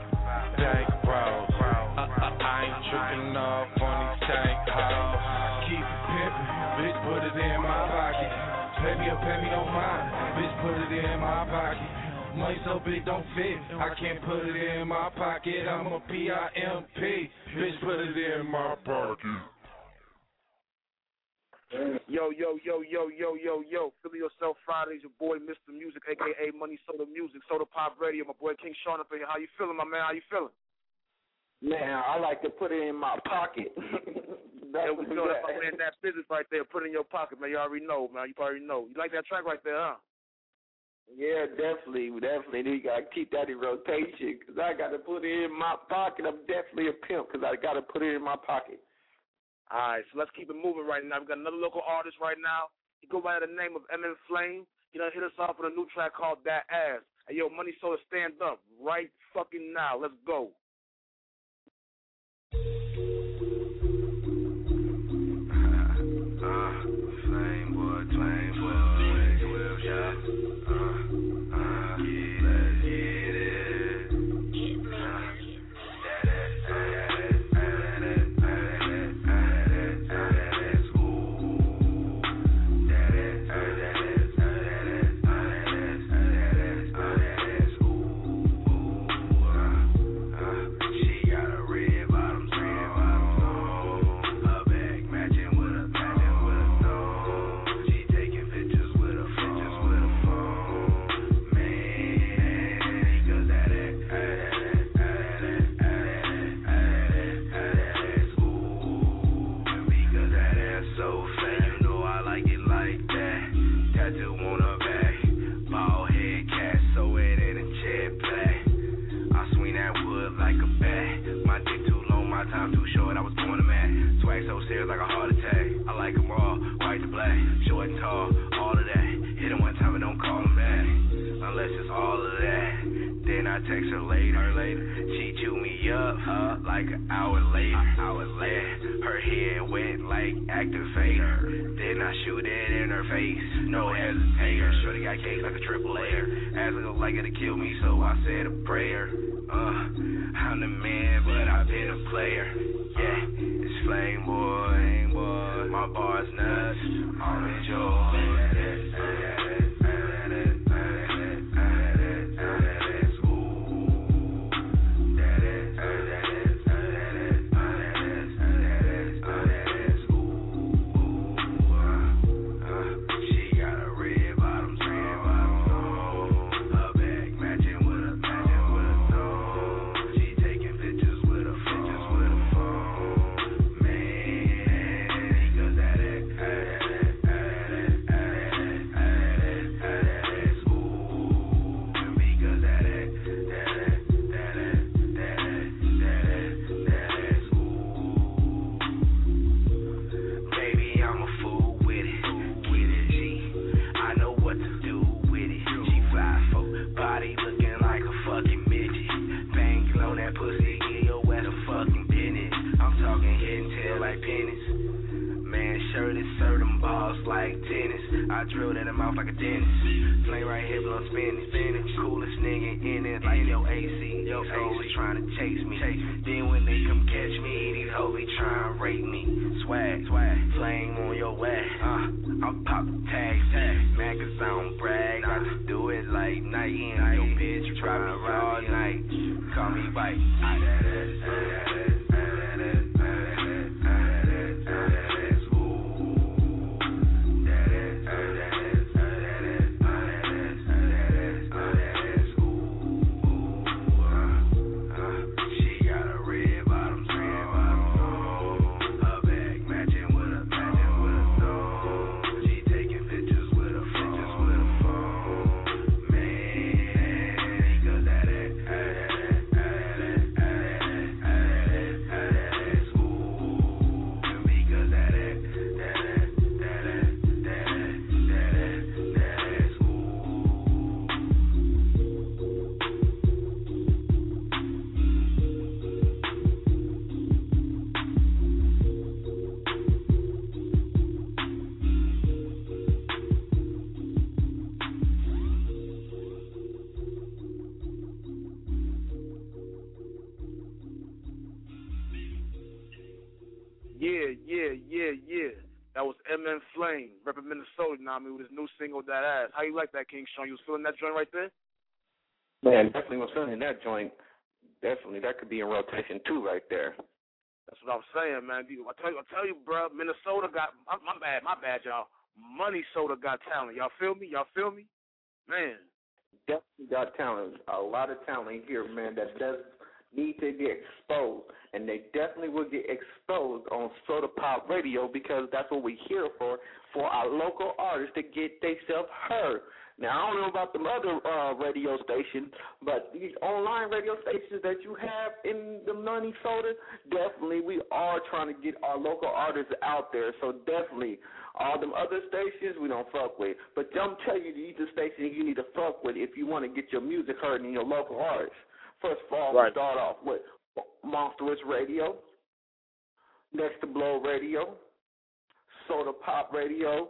dank bro, uh, uh, I ain't tripping off on these tank hoes. I keep it pimpin', bitch put it in my pocket, pay me or pay me no mind, bitch put it in my pocket. Money so big don't fit, I can't put it in my pocket. I'm a P I M P, bitch put it in my pocket. Yo, yo, yo, yo, yo, yo, yo. Feeling Yourself Fridays, your boy Mister Music, a k a. Money Soda Music, Soda Pop Radio. My boy King Sean up in here. How you feeling, my man? How you feeling? Man, I like to put it in my pocket. That's yeah, we know that. Man, that business right there. Put it in your pocket, man. You already know, man. You already know. You like that track right there, huh? Yeah, definitely, definitely. You gotta keep that in rotation because I gotta put it in my pocket. I'm definitely a pimp because I gotta put it in my pocket. All right, so let's keep it moving right now. We got another local artist right now. He go by the name of M N Flame. He done hit us off with a new track called That Ass. Hey, yo, Money Soda, stand up right fucking now. Let's go. Uh, upstairs like a heart attack. I like them raw, white to black, short and tall, all of that. Hit him one time and don't call him back, unless it's all of that. Then I text her later, her later. She chewed me up, uh, like an hour later. Hour later, her head went like activator. Then I shoot it in her face, no hesitator. Shorty got cake like a triple layer. As it look like it'll kill me, so I said a prayer. Uh, I'm the man, but I've been a player. Yeah, it's flame boy, boy. My bar's nuts, I'm enjoying it. I drilled in the mouth like a dentist. Flame right here, blow spinning. Coolest nigga in it like yo A C. Yo, always trying to chase me. Then when they come catch me, these hoes they try and rape me. Swag, swag, flame on your way. Uh, I'll pop the tags, tags. Man, cause I don't brag. I just do it like night in. Yo, bitch, you try me all night. Call me bite. Yeah, yeah, yeah, yeah. That was M N Flame, repping Minnesota, now I mean, with his new single, That Ass. How you like that, King Sean? You was feeling that joint right there? Man, definitely was feeling that joint. Definitely, that could be in rotation too, right there. That's what I'm saying, man. I tell you, I tell you, bro. Minnesota got my, my bad, my bad, y'all. Money Soda got talent. Y'all feel me? Y'all feel me? Man, definitely got talent. A lot of talent here, man. That does need to get exposed, and they definitely will get exposed on Soda Pop Radio because that's what we're here for, for our local artists to get themselves heard. Now, I don't know about the other uh, radio stations, but these online radio stations that you have in the Money Soda, definitely we are trying to get our local artists out there. So definitely, all them other stations we don't fuck with. But I'm telling you, these are stations you need to fuck with if you want to get your music heard in your local artists. First of all, right. we start off with Monstrous Radio, Next to Blow Radio, Soda Pop Radio,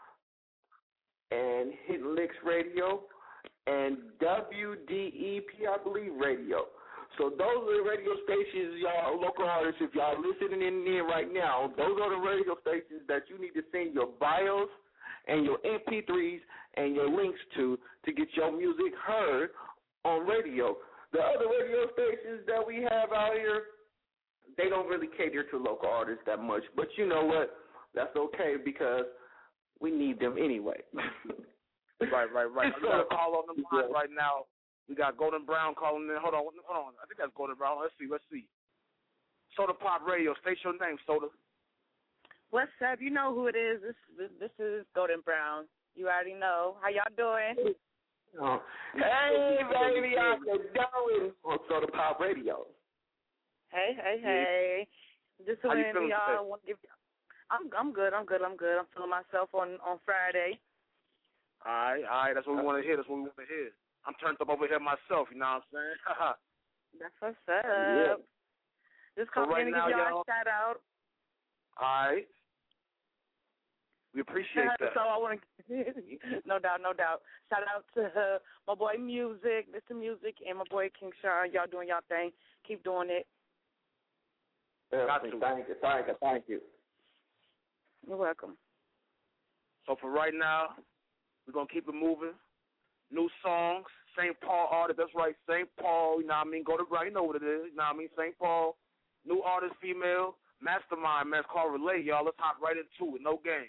and Hit Licks Radio, and W D E P, I believe, Radio. So those are the radio stations, y'all, local artists, if y'all listening in there right now, those are the radio stations that you need to send your bios and your M P threes and your links to to get your music heard on radio. The other radio stations that we have out here, they don't really cater to local artists that much. But you know what? That's okay because we need them anyway. right, right, right. We got a call on the line right now. We got Golden Brown calling in. Hold on, hold on. I think that's Golden Brown. Let's see, let's see. Soda Pop Radio. State your name, Soda. What's up? You know who it is. This this, this is Golden Brown. You already know. How y'all doing? Oh. Hey, baby, how you doing on Soda Pop Radio? Hey, hey, hey. Just How you when feeling y'all today? want to give I'm I'm good. I'm good. I'm good. I'm feeling myself on on Friday. All right, all right. That's what we want to hear. That's what we want to hear. I'm turned up over here myself. You know what I'm saying? That's what's up. Yeah. Just So call right in and now, give y'all y'all- a shout out. All right. We appreciate that. So I want to, no doubt, no doubt. Shout out to uh, my boy Music, Mister Music, and my boy King Sean. Y'all doing y'all thing. Keep doing it. Got to. Thank you, thank you, thank you. You're welcome. So for right now, we're going to keep it moving. New songs, Saint Paul artist. That's right, Saint Paul. You know what I mean? Go to right. You know what it is. You know what I mean? Saint Paul. New artist, female. Mastermind, man. It's called Relay, y'all. Let's hop right into it. No games.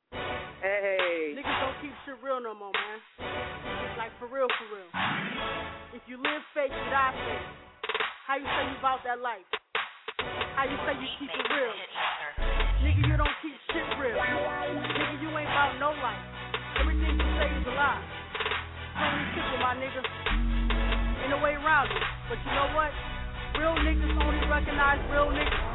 Hey. Niggas don't keep shit real no more, man. Like, for real, for real. If you live fake, you die fake. How you say you about that life? How you say you keep it real? Nigga, you don't keep shit real. Nigga, you ain't about no life. Everything you say is a lie. Plain and simple, my nigga. Ain't no way around it. But you know what? Real niggas only recognize real niggas.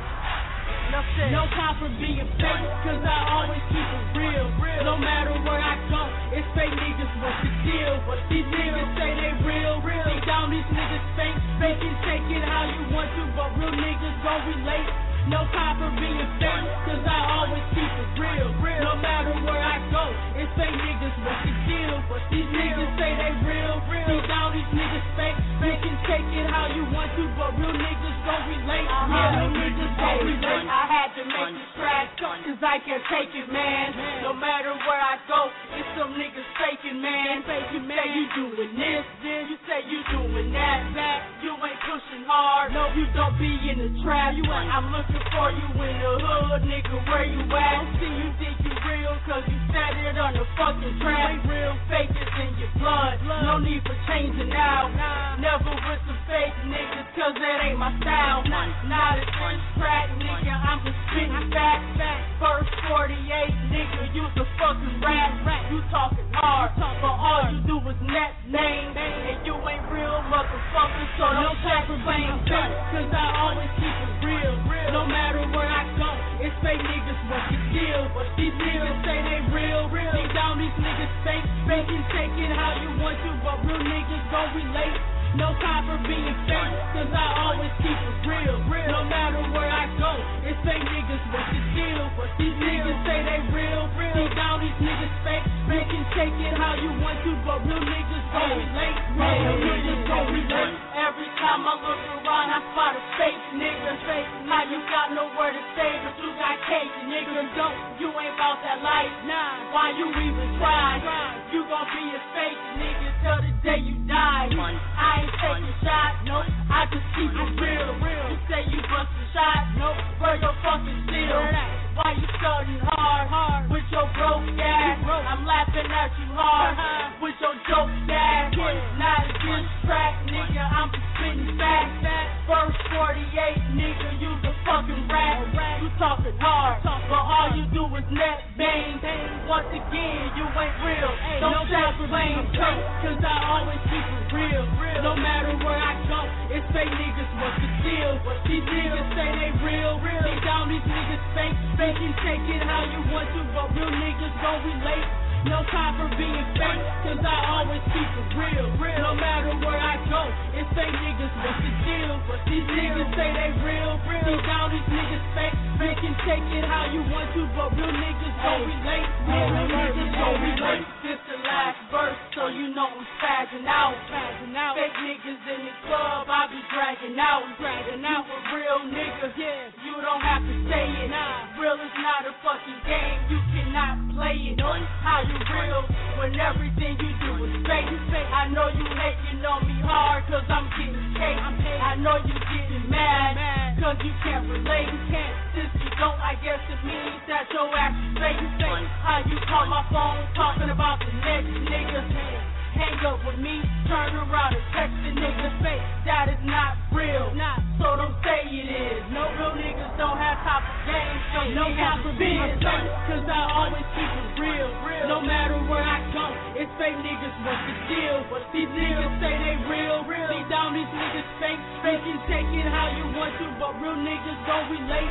No time for being fake, cause I always keep it real. No matter where I go, it's fake niggas what's the deal. These niggas say they real, deep down these niggas fake. Fake and take it how you want to, but real niggas gon' relate. No time for being fake, cause I always keep it real. No matter where I go, it's fake niggas what's the deal. These niggas say they real, deep down these niggas fake. Fake and take it how you want to, but real niggas gon' relate. Yeah, real niggas gon' relate. I had to make this track, cause I can't take it, man. No matter where I go, it's some niggas faking, man. You say you doing this, then you say you doing that, that. You ain't pushing hard, no, you don't be in the trap. You ain't, I'm looking for you in the hood, nigga, where you at? See, you think you real, cause you said it on the fucking track. Real fake is in your blood, no need for changing now. Never with some fake niggas, cause that ain't my style. Not a French track, nigga, I'm just spitting back. First forty-eight, nigga, use a fucking rap. You talking hard, but all you do is net name. And you ain't real, motherfucker, so don't try to blame fake, cause I always keep it real. No matter where I go, it's fake niggas what's the deal. These niggas say they real, deep down these niggas fake. Fake and take it how you want to, but real niggas gon' relate. No time for being fake, cause I always keep it real. No matter where I go, it's fake niggas what's the deal. These niggas say they real, deep down these niggas fake. Fake and take it how you want to, but real niggas gon' relate. Real niggas gon' relate. Every time I look around, I spot a fake nigga. Fake, how you got nowhere to stay, but you got cake, nigga. Don't, you ain't about that life. Nah, why you even try? You gon' be a fake nigga till the day you die. I ain't taking shots, nope. I just keep it real. You say you bustin' shots, nope. Where your fucking seal? Why you studying hard, hard with your broke ass? I'm laughing at you hard with your joke ass. Not a diss track, nigga. I'm just spitting facts. First forty-eight, nigga. Use a fucking rap. You talking hard, but all you do is net bang. Once again, you ain't real. Don't try to blame fake, cause I always keep it real. No matter where I go, it's fake niggas what's the deal. These niggas say they real, deep down these niggas fake. Fake and take it how you want to, but real niggas gon' relate. No time for being fake, cause I always keep it real. No matter where I go, it's fake niggas what's the deal. These niggas say they real, deep down these niggas fake. Fake and take it how you want to, but real niggas gon' relate. Real niggas gon' relate. This the last verse, so you know I'm spazzing out. Fake niggas in the club, I be dragging out. Dragging out a real nigga, yeah. You don't have to say it. Real is not a fucking game, you cannot play it. How you real when everything you do is fake? I know you hating on me hard, cause I'm getting cake. I know you getting mad, cause you can't relate. Since you don't, I guess it means that your ass is fake. How you call my phone talking about the next nigga? Hang up with me, turn around and text the nigga fake. That is not real, so don't say it is. No real niggas don't have top of games, so no time for being fake, cause I always keep it real. No matter where I go, it's fake niggas what's the deal. These niggas say they real, deep down these niggas fake. Fake and take it how you want to, but real niggas don't relate.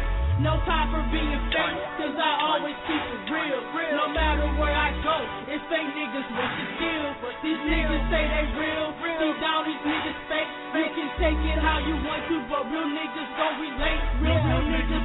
No time for being fake, cause I always keep it real. No matter where I go, it's fake niggas with the deal. These niggas say they real, deep down these niggas fake. You can take it how you want to, but real niggas don't relate. Real, real niggas.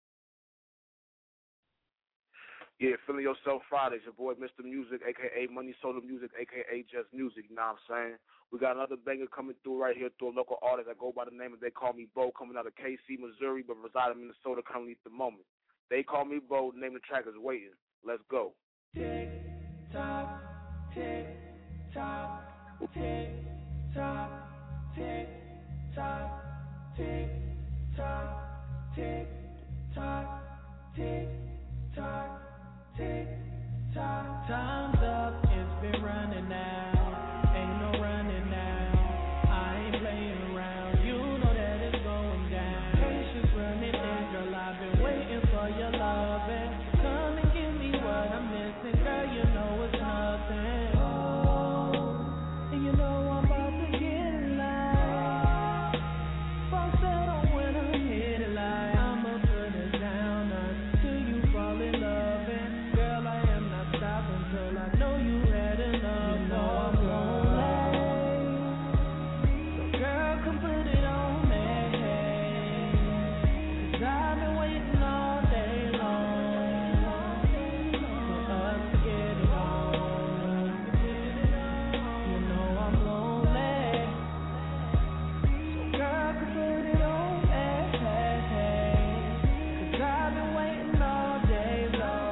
Yeah, feeling yourself Fridays. Your boy Mister Music, a k a. Money Soda Music, a k a. Just Music, you know what I'm saying? We got another banger coming through right here through a local artist that go by the name of They Call Me Bo, coming out of K C, Missouri, but residing in Minnesota currently at the moment. They Call Me Bo, the name of the track is Waiting. Let's go. Tick, tock, tick, tock, tick, tock, tick, tock, tick, tock, tick, tock, tick, tock. Tick tock, time's up, it's been running out. Ain't no running now. I ain't playing around. You know that it's going down. Patience running in, girl. I've been waiting for your love and come and give me what I'm missing, girl. You know it's nothing. Oh, and you know I'm about to get in line. Folks that don't when I'm here to lie. I'ma put it down until you fall in love. Until I know you had enough, you know I'm lonely. So girl, come put it on me. Cause I've been waiting all day long for us to get it on. You know I'm lonely. So girl, come put it on me. Cause I've been waiting all day long.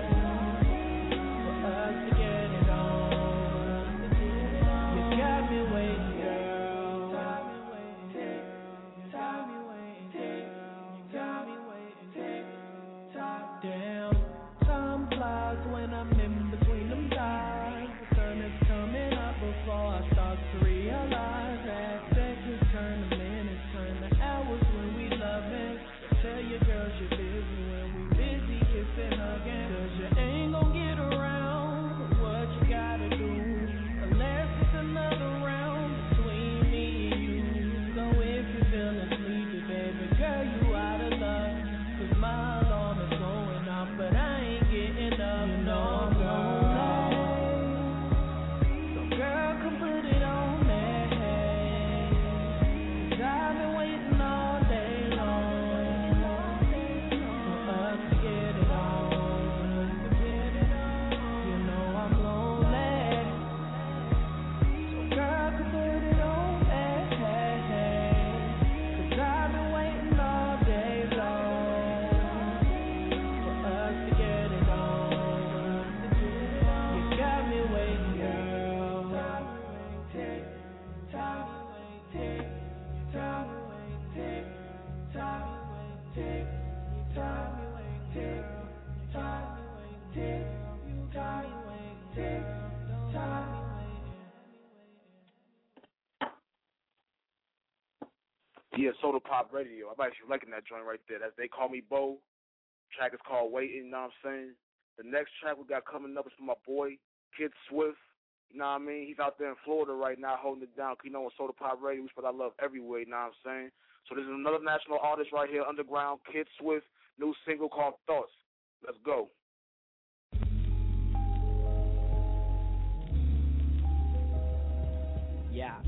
Yeah, Soda Pop Radio. I'm actually liking that joint right there. That's They Call Me Bo. Track is called Waiting, you know what I'm saying? The next track we got coming up is from my boy, Kid Swift. You know what I mean? He's out there in Florida right now holding it down. You know, on Soda Pop Radio, we spread our love everywhere, you know what I'm saying? So this is another national artist right here, underground, Kid Swift, new single called Thoughts. Let's go. Yeah.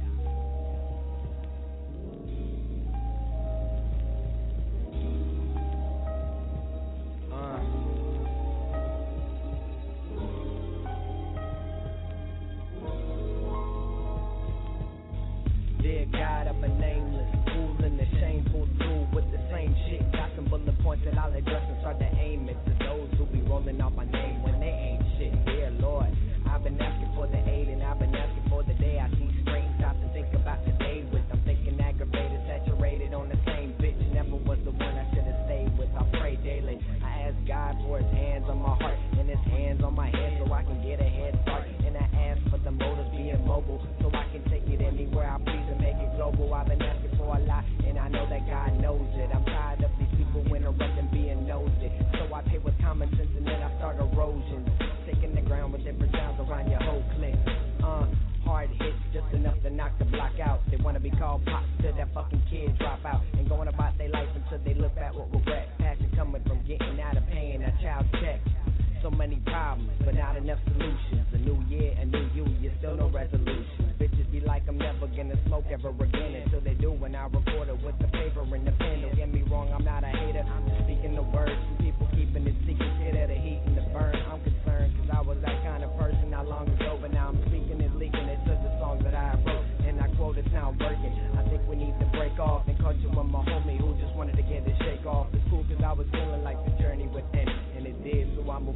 Dear God, I'm a nameless fool in the shameful tool with the same shit. Got some bullet points that I'll address and start to aim it to those who be rolling out my name when they ain't shit. Dear Lord, I've been asking for the aid and I've been asking for the day I see straight. Stop to think about today with. I'm thinking aggravated, saturated on the same bitch. Never was the one I should have stayed with. I pray daily. I ask God for his hands on my heart and his hands on my head so I can get a head start. And I ask for the motives being mobile so I can take it anywhere I please and make it global.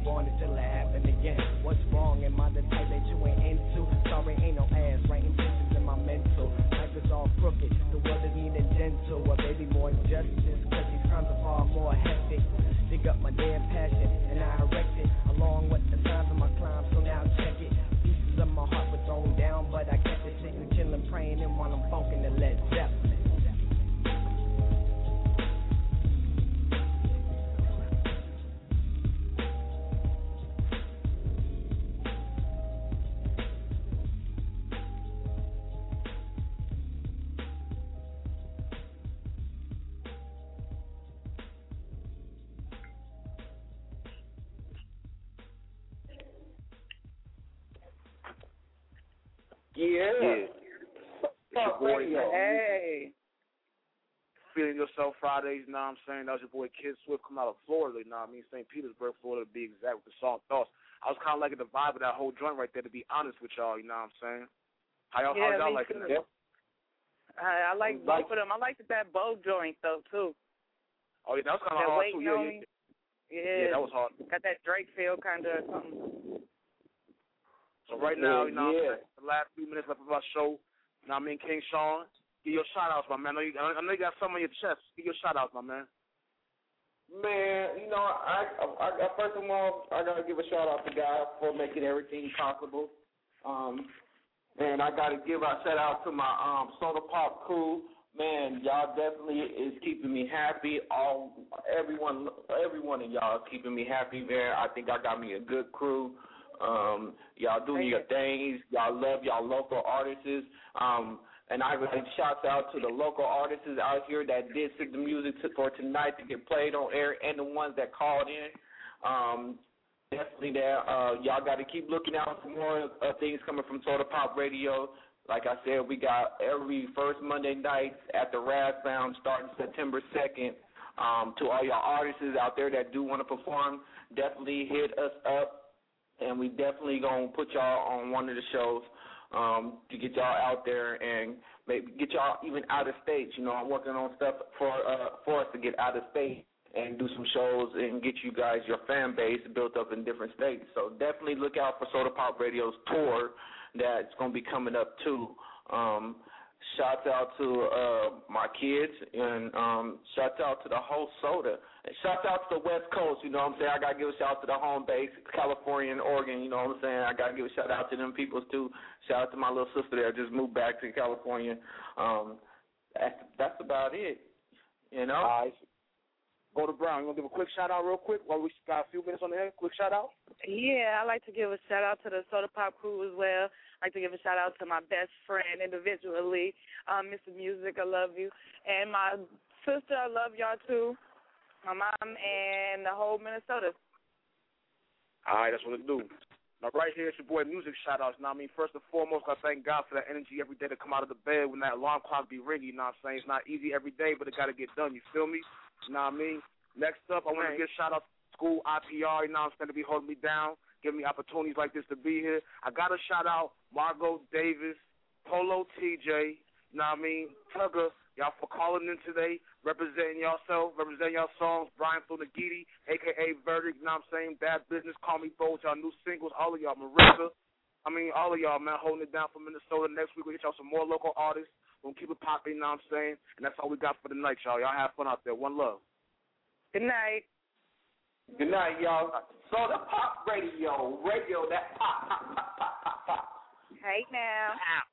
want it till it happen again. What's wrong? Am I the type that you ain't into? Sorry, ain't no ass, writing pictures in my mental. Life is all crooked, the world is needing gentle. Or maybe more justice, cause these crimes are far more hectic. Dig up my damn passion, and I erect it, along with the signs of my climb, so now check it. Pieces of my heart were thrown down, but I kept it sitting, chilling, praying, and while I'm funkin' the Led Zeppelin. Yeah. Yeah. It's your boy, Hey. Feeling Yourself Fridays, you know what I'm saying? That was your boy Kid Swift coming out of Florida, you know what I mean? Saint Petersburg, Florida, to be exact, with the song Thoughts. I was kind of liking the vibe of that whole joint right there, to be honest with y'all, you know what I'm saying? How y'all, Yeah, how y'all me liking too. it? I, I like both of them. I liked that bow joint, though, too. Oh, yeah, that was kind of That hard, Waiting too. Yeah, on yeah, Me. yeah. Yeah. Yeah, that was hard. Got that Drake feel kind of something. So right now, you know Yeah, what I'm saying? The last few minutes left of our show, you know what I mean? King Sean, give your shout-outs, my man. I know you, I know you got some on your chest. Give your shout-outs, my man. Man, you know, I, I, I first of all, I gotta give a shout out to God for making everything possible. Um, and I gotta give a shout out to my um Soda Pop crew. Man, y'all definitely is keeping me happy. All everyone, everyone of y'all is keeping me happy. Man, I think I got me a good crew. Um, y'all doing your things. Y'all love y'all local artists. Um, And I would like shout out to the local artists out here that did sing the music to, for tonight to get played on air, and the ones that called in. Um, definitely there. Uh, y'all got to keep looking out for more uh, things coming from Soda Pop Radio. Like I said, we got every first Monday night at the Rathbound starting September second. Um, to all y'all artists out there that do want to perform, definitely hit us up, and we definitely going to put y'all on one of the shows. Um, to get y'all out there and maybe get y'all even out of state. You know, I'm working on stuff for uh, for us to get out of state and do some shows and get you guys your fan base built up in different states. So definitely look out for Soda Pop Radio's tour that's going to be coming up too. Um, shouts out to uh, my kids and um, shouts out to the whole Soda. And shouts out to the West Coast, you know what I'm saying? I got to give a shout out to the home base, California and Oregon, you know what I'm saying? I got to give a shout out to them peoples too. Shout out to my little sister there, just moved back to California. Um, that's, that's about it, you know? All right. Go to Brown. You want to give a quick shout-out real quick while we got a few minutes on the air? Quick shout-out? Yeah, I like to give a shout-out to the Soda Pop crew as well. I like to give a shout-out to my best friend individually, um, Mister Music, I love you. And my sister, I love y'all too. My mom and the whole Minnesota. All right, that's what it do. Now, right here, it's your boy Music shout-outs. Now, I mean, first and foremost, I thank God for that energy every day to come out of the bed when that alarm clock be ringing. You know what I'm saying? It's not easy every day, but it got to get done. You feel me? You know what I mean? Next up, I want to give a shout-out to school I P R. You know what I'm saying? To be holding me down, giving me opportunities like this to be here. I got to shout-out Margot Davis, Polo T J, you know what I mean? Tugger, y'all for calling in today, representing yourself, representing your songs. Brian Funagiti, a k a. Verdict, you know what I'm saying? Bad Business, Call Me Bold, y'all new singles, all of y'all. Marissa, I mean, all of y'all, man, holding it down from Minnesota. Next week, we'll get y'all some more local artists. We'll keep it popping, you know what I'm saying? And that's all we got for the night, y'all. Y'all have fun out there. One love. Good night. Good night, y'all. Soda Pop Radio. Radio that pop, pop, pop, pop, pop, pop. Hey now. Ow.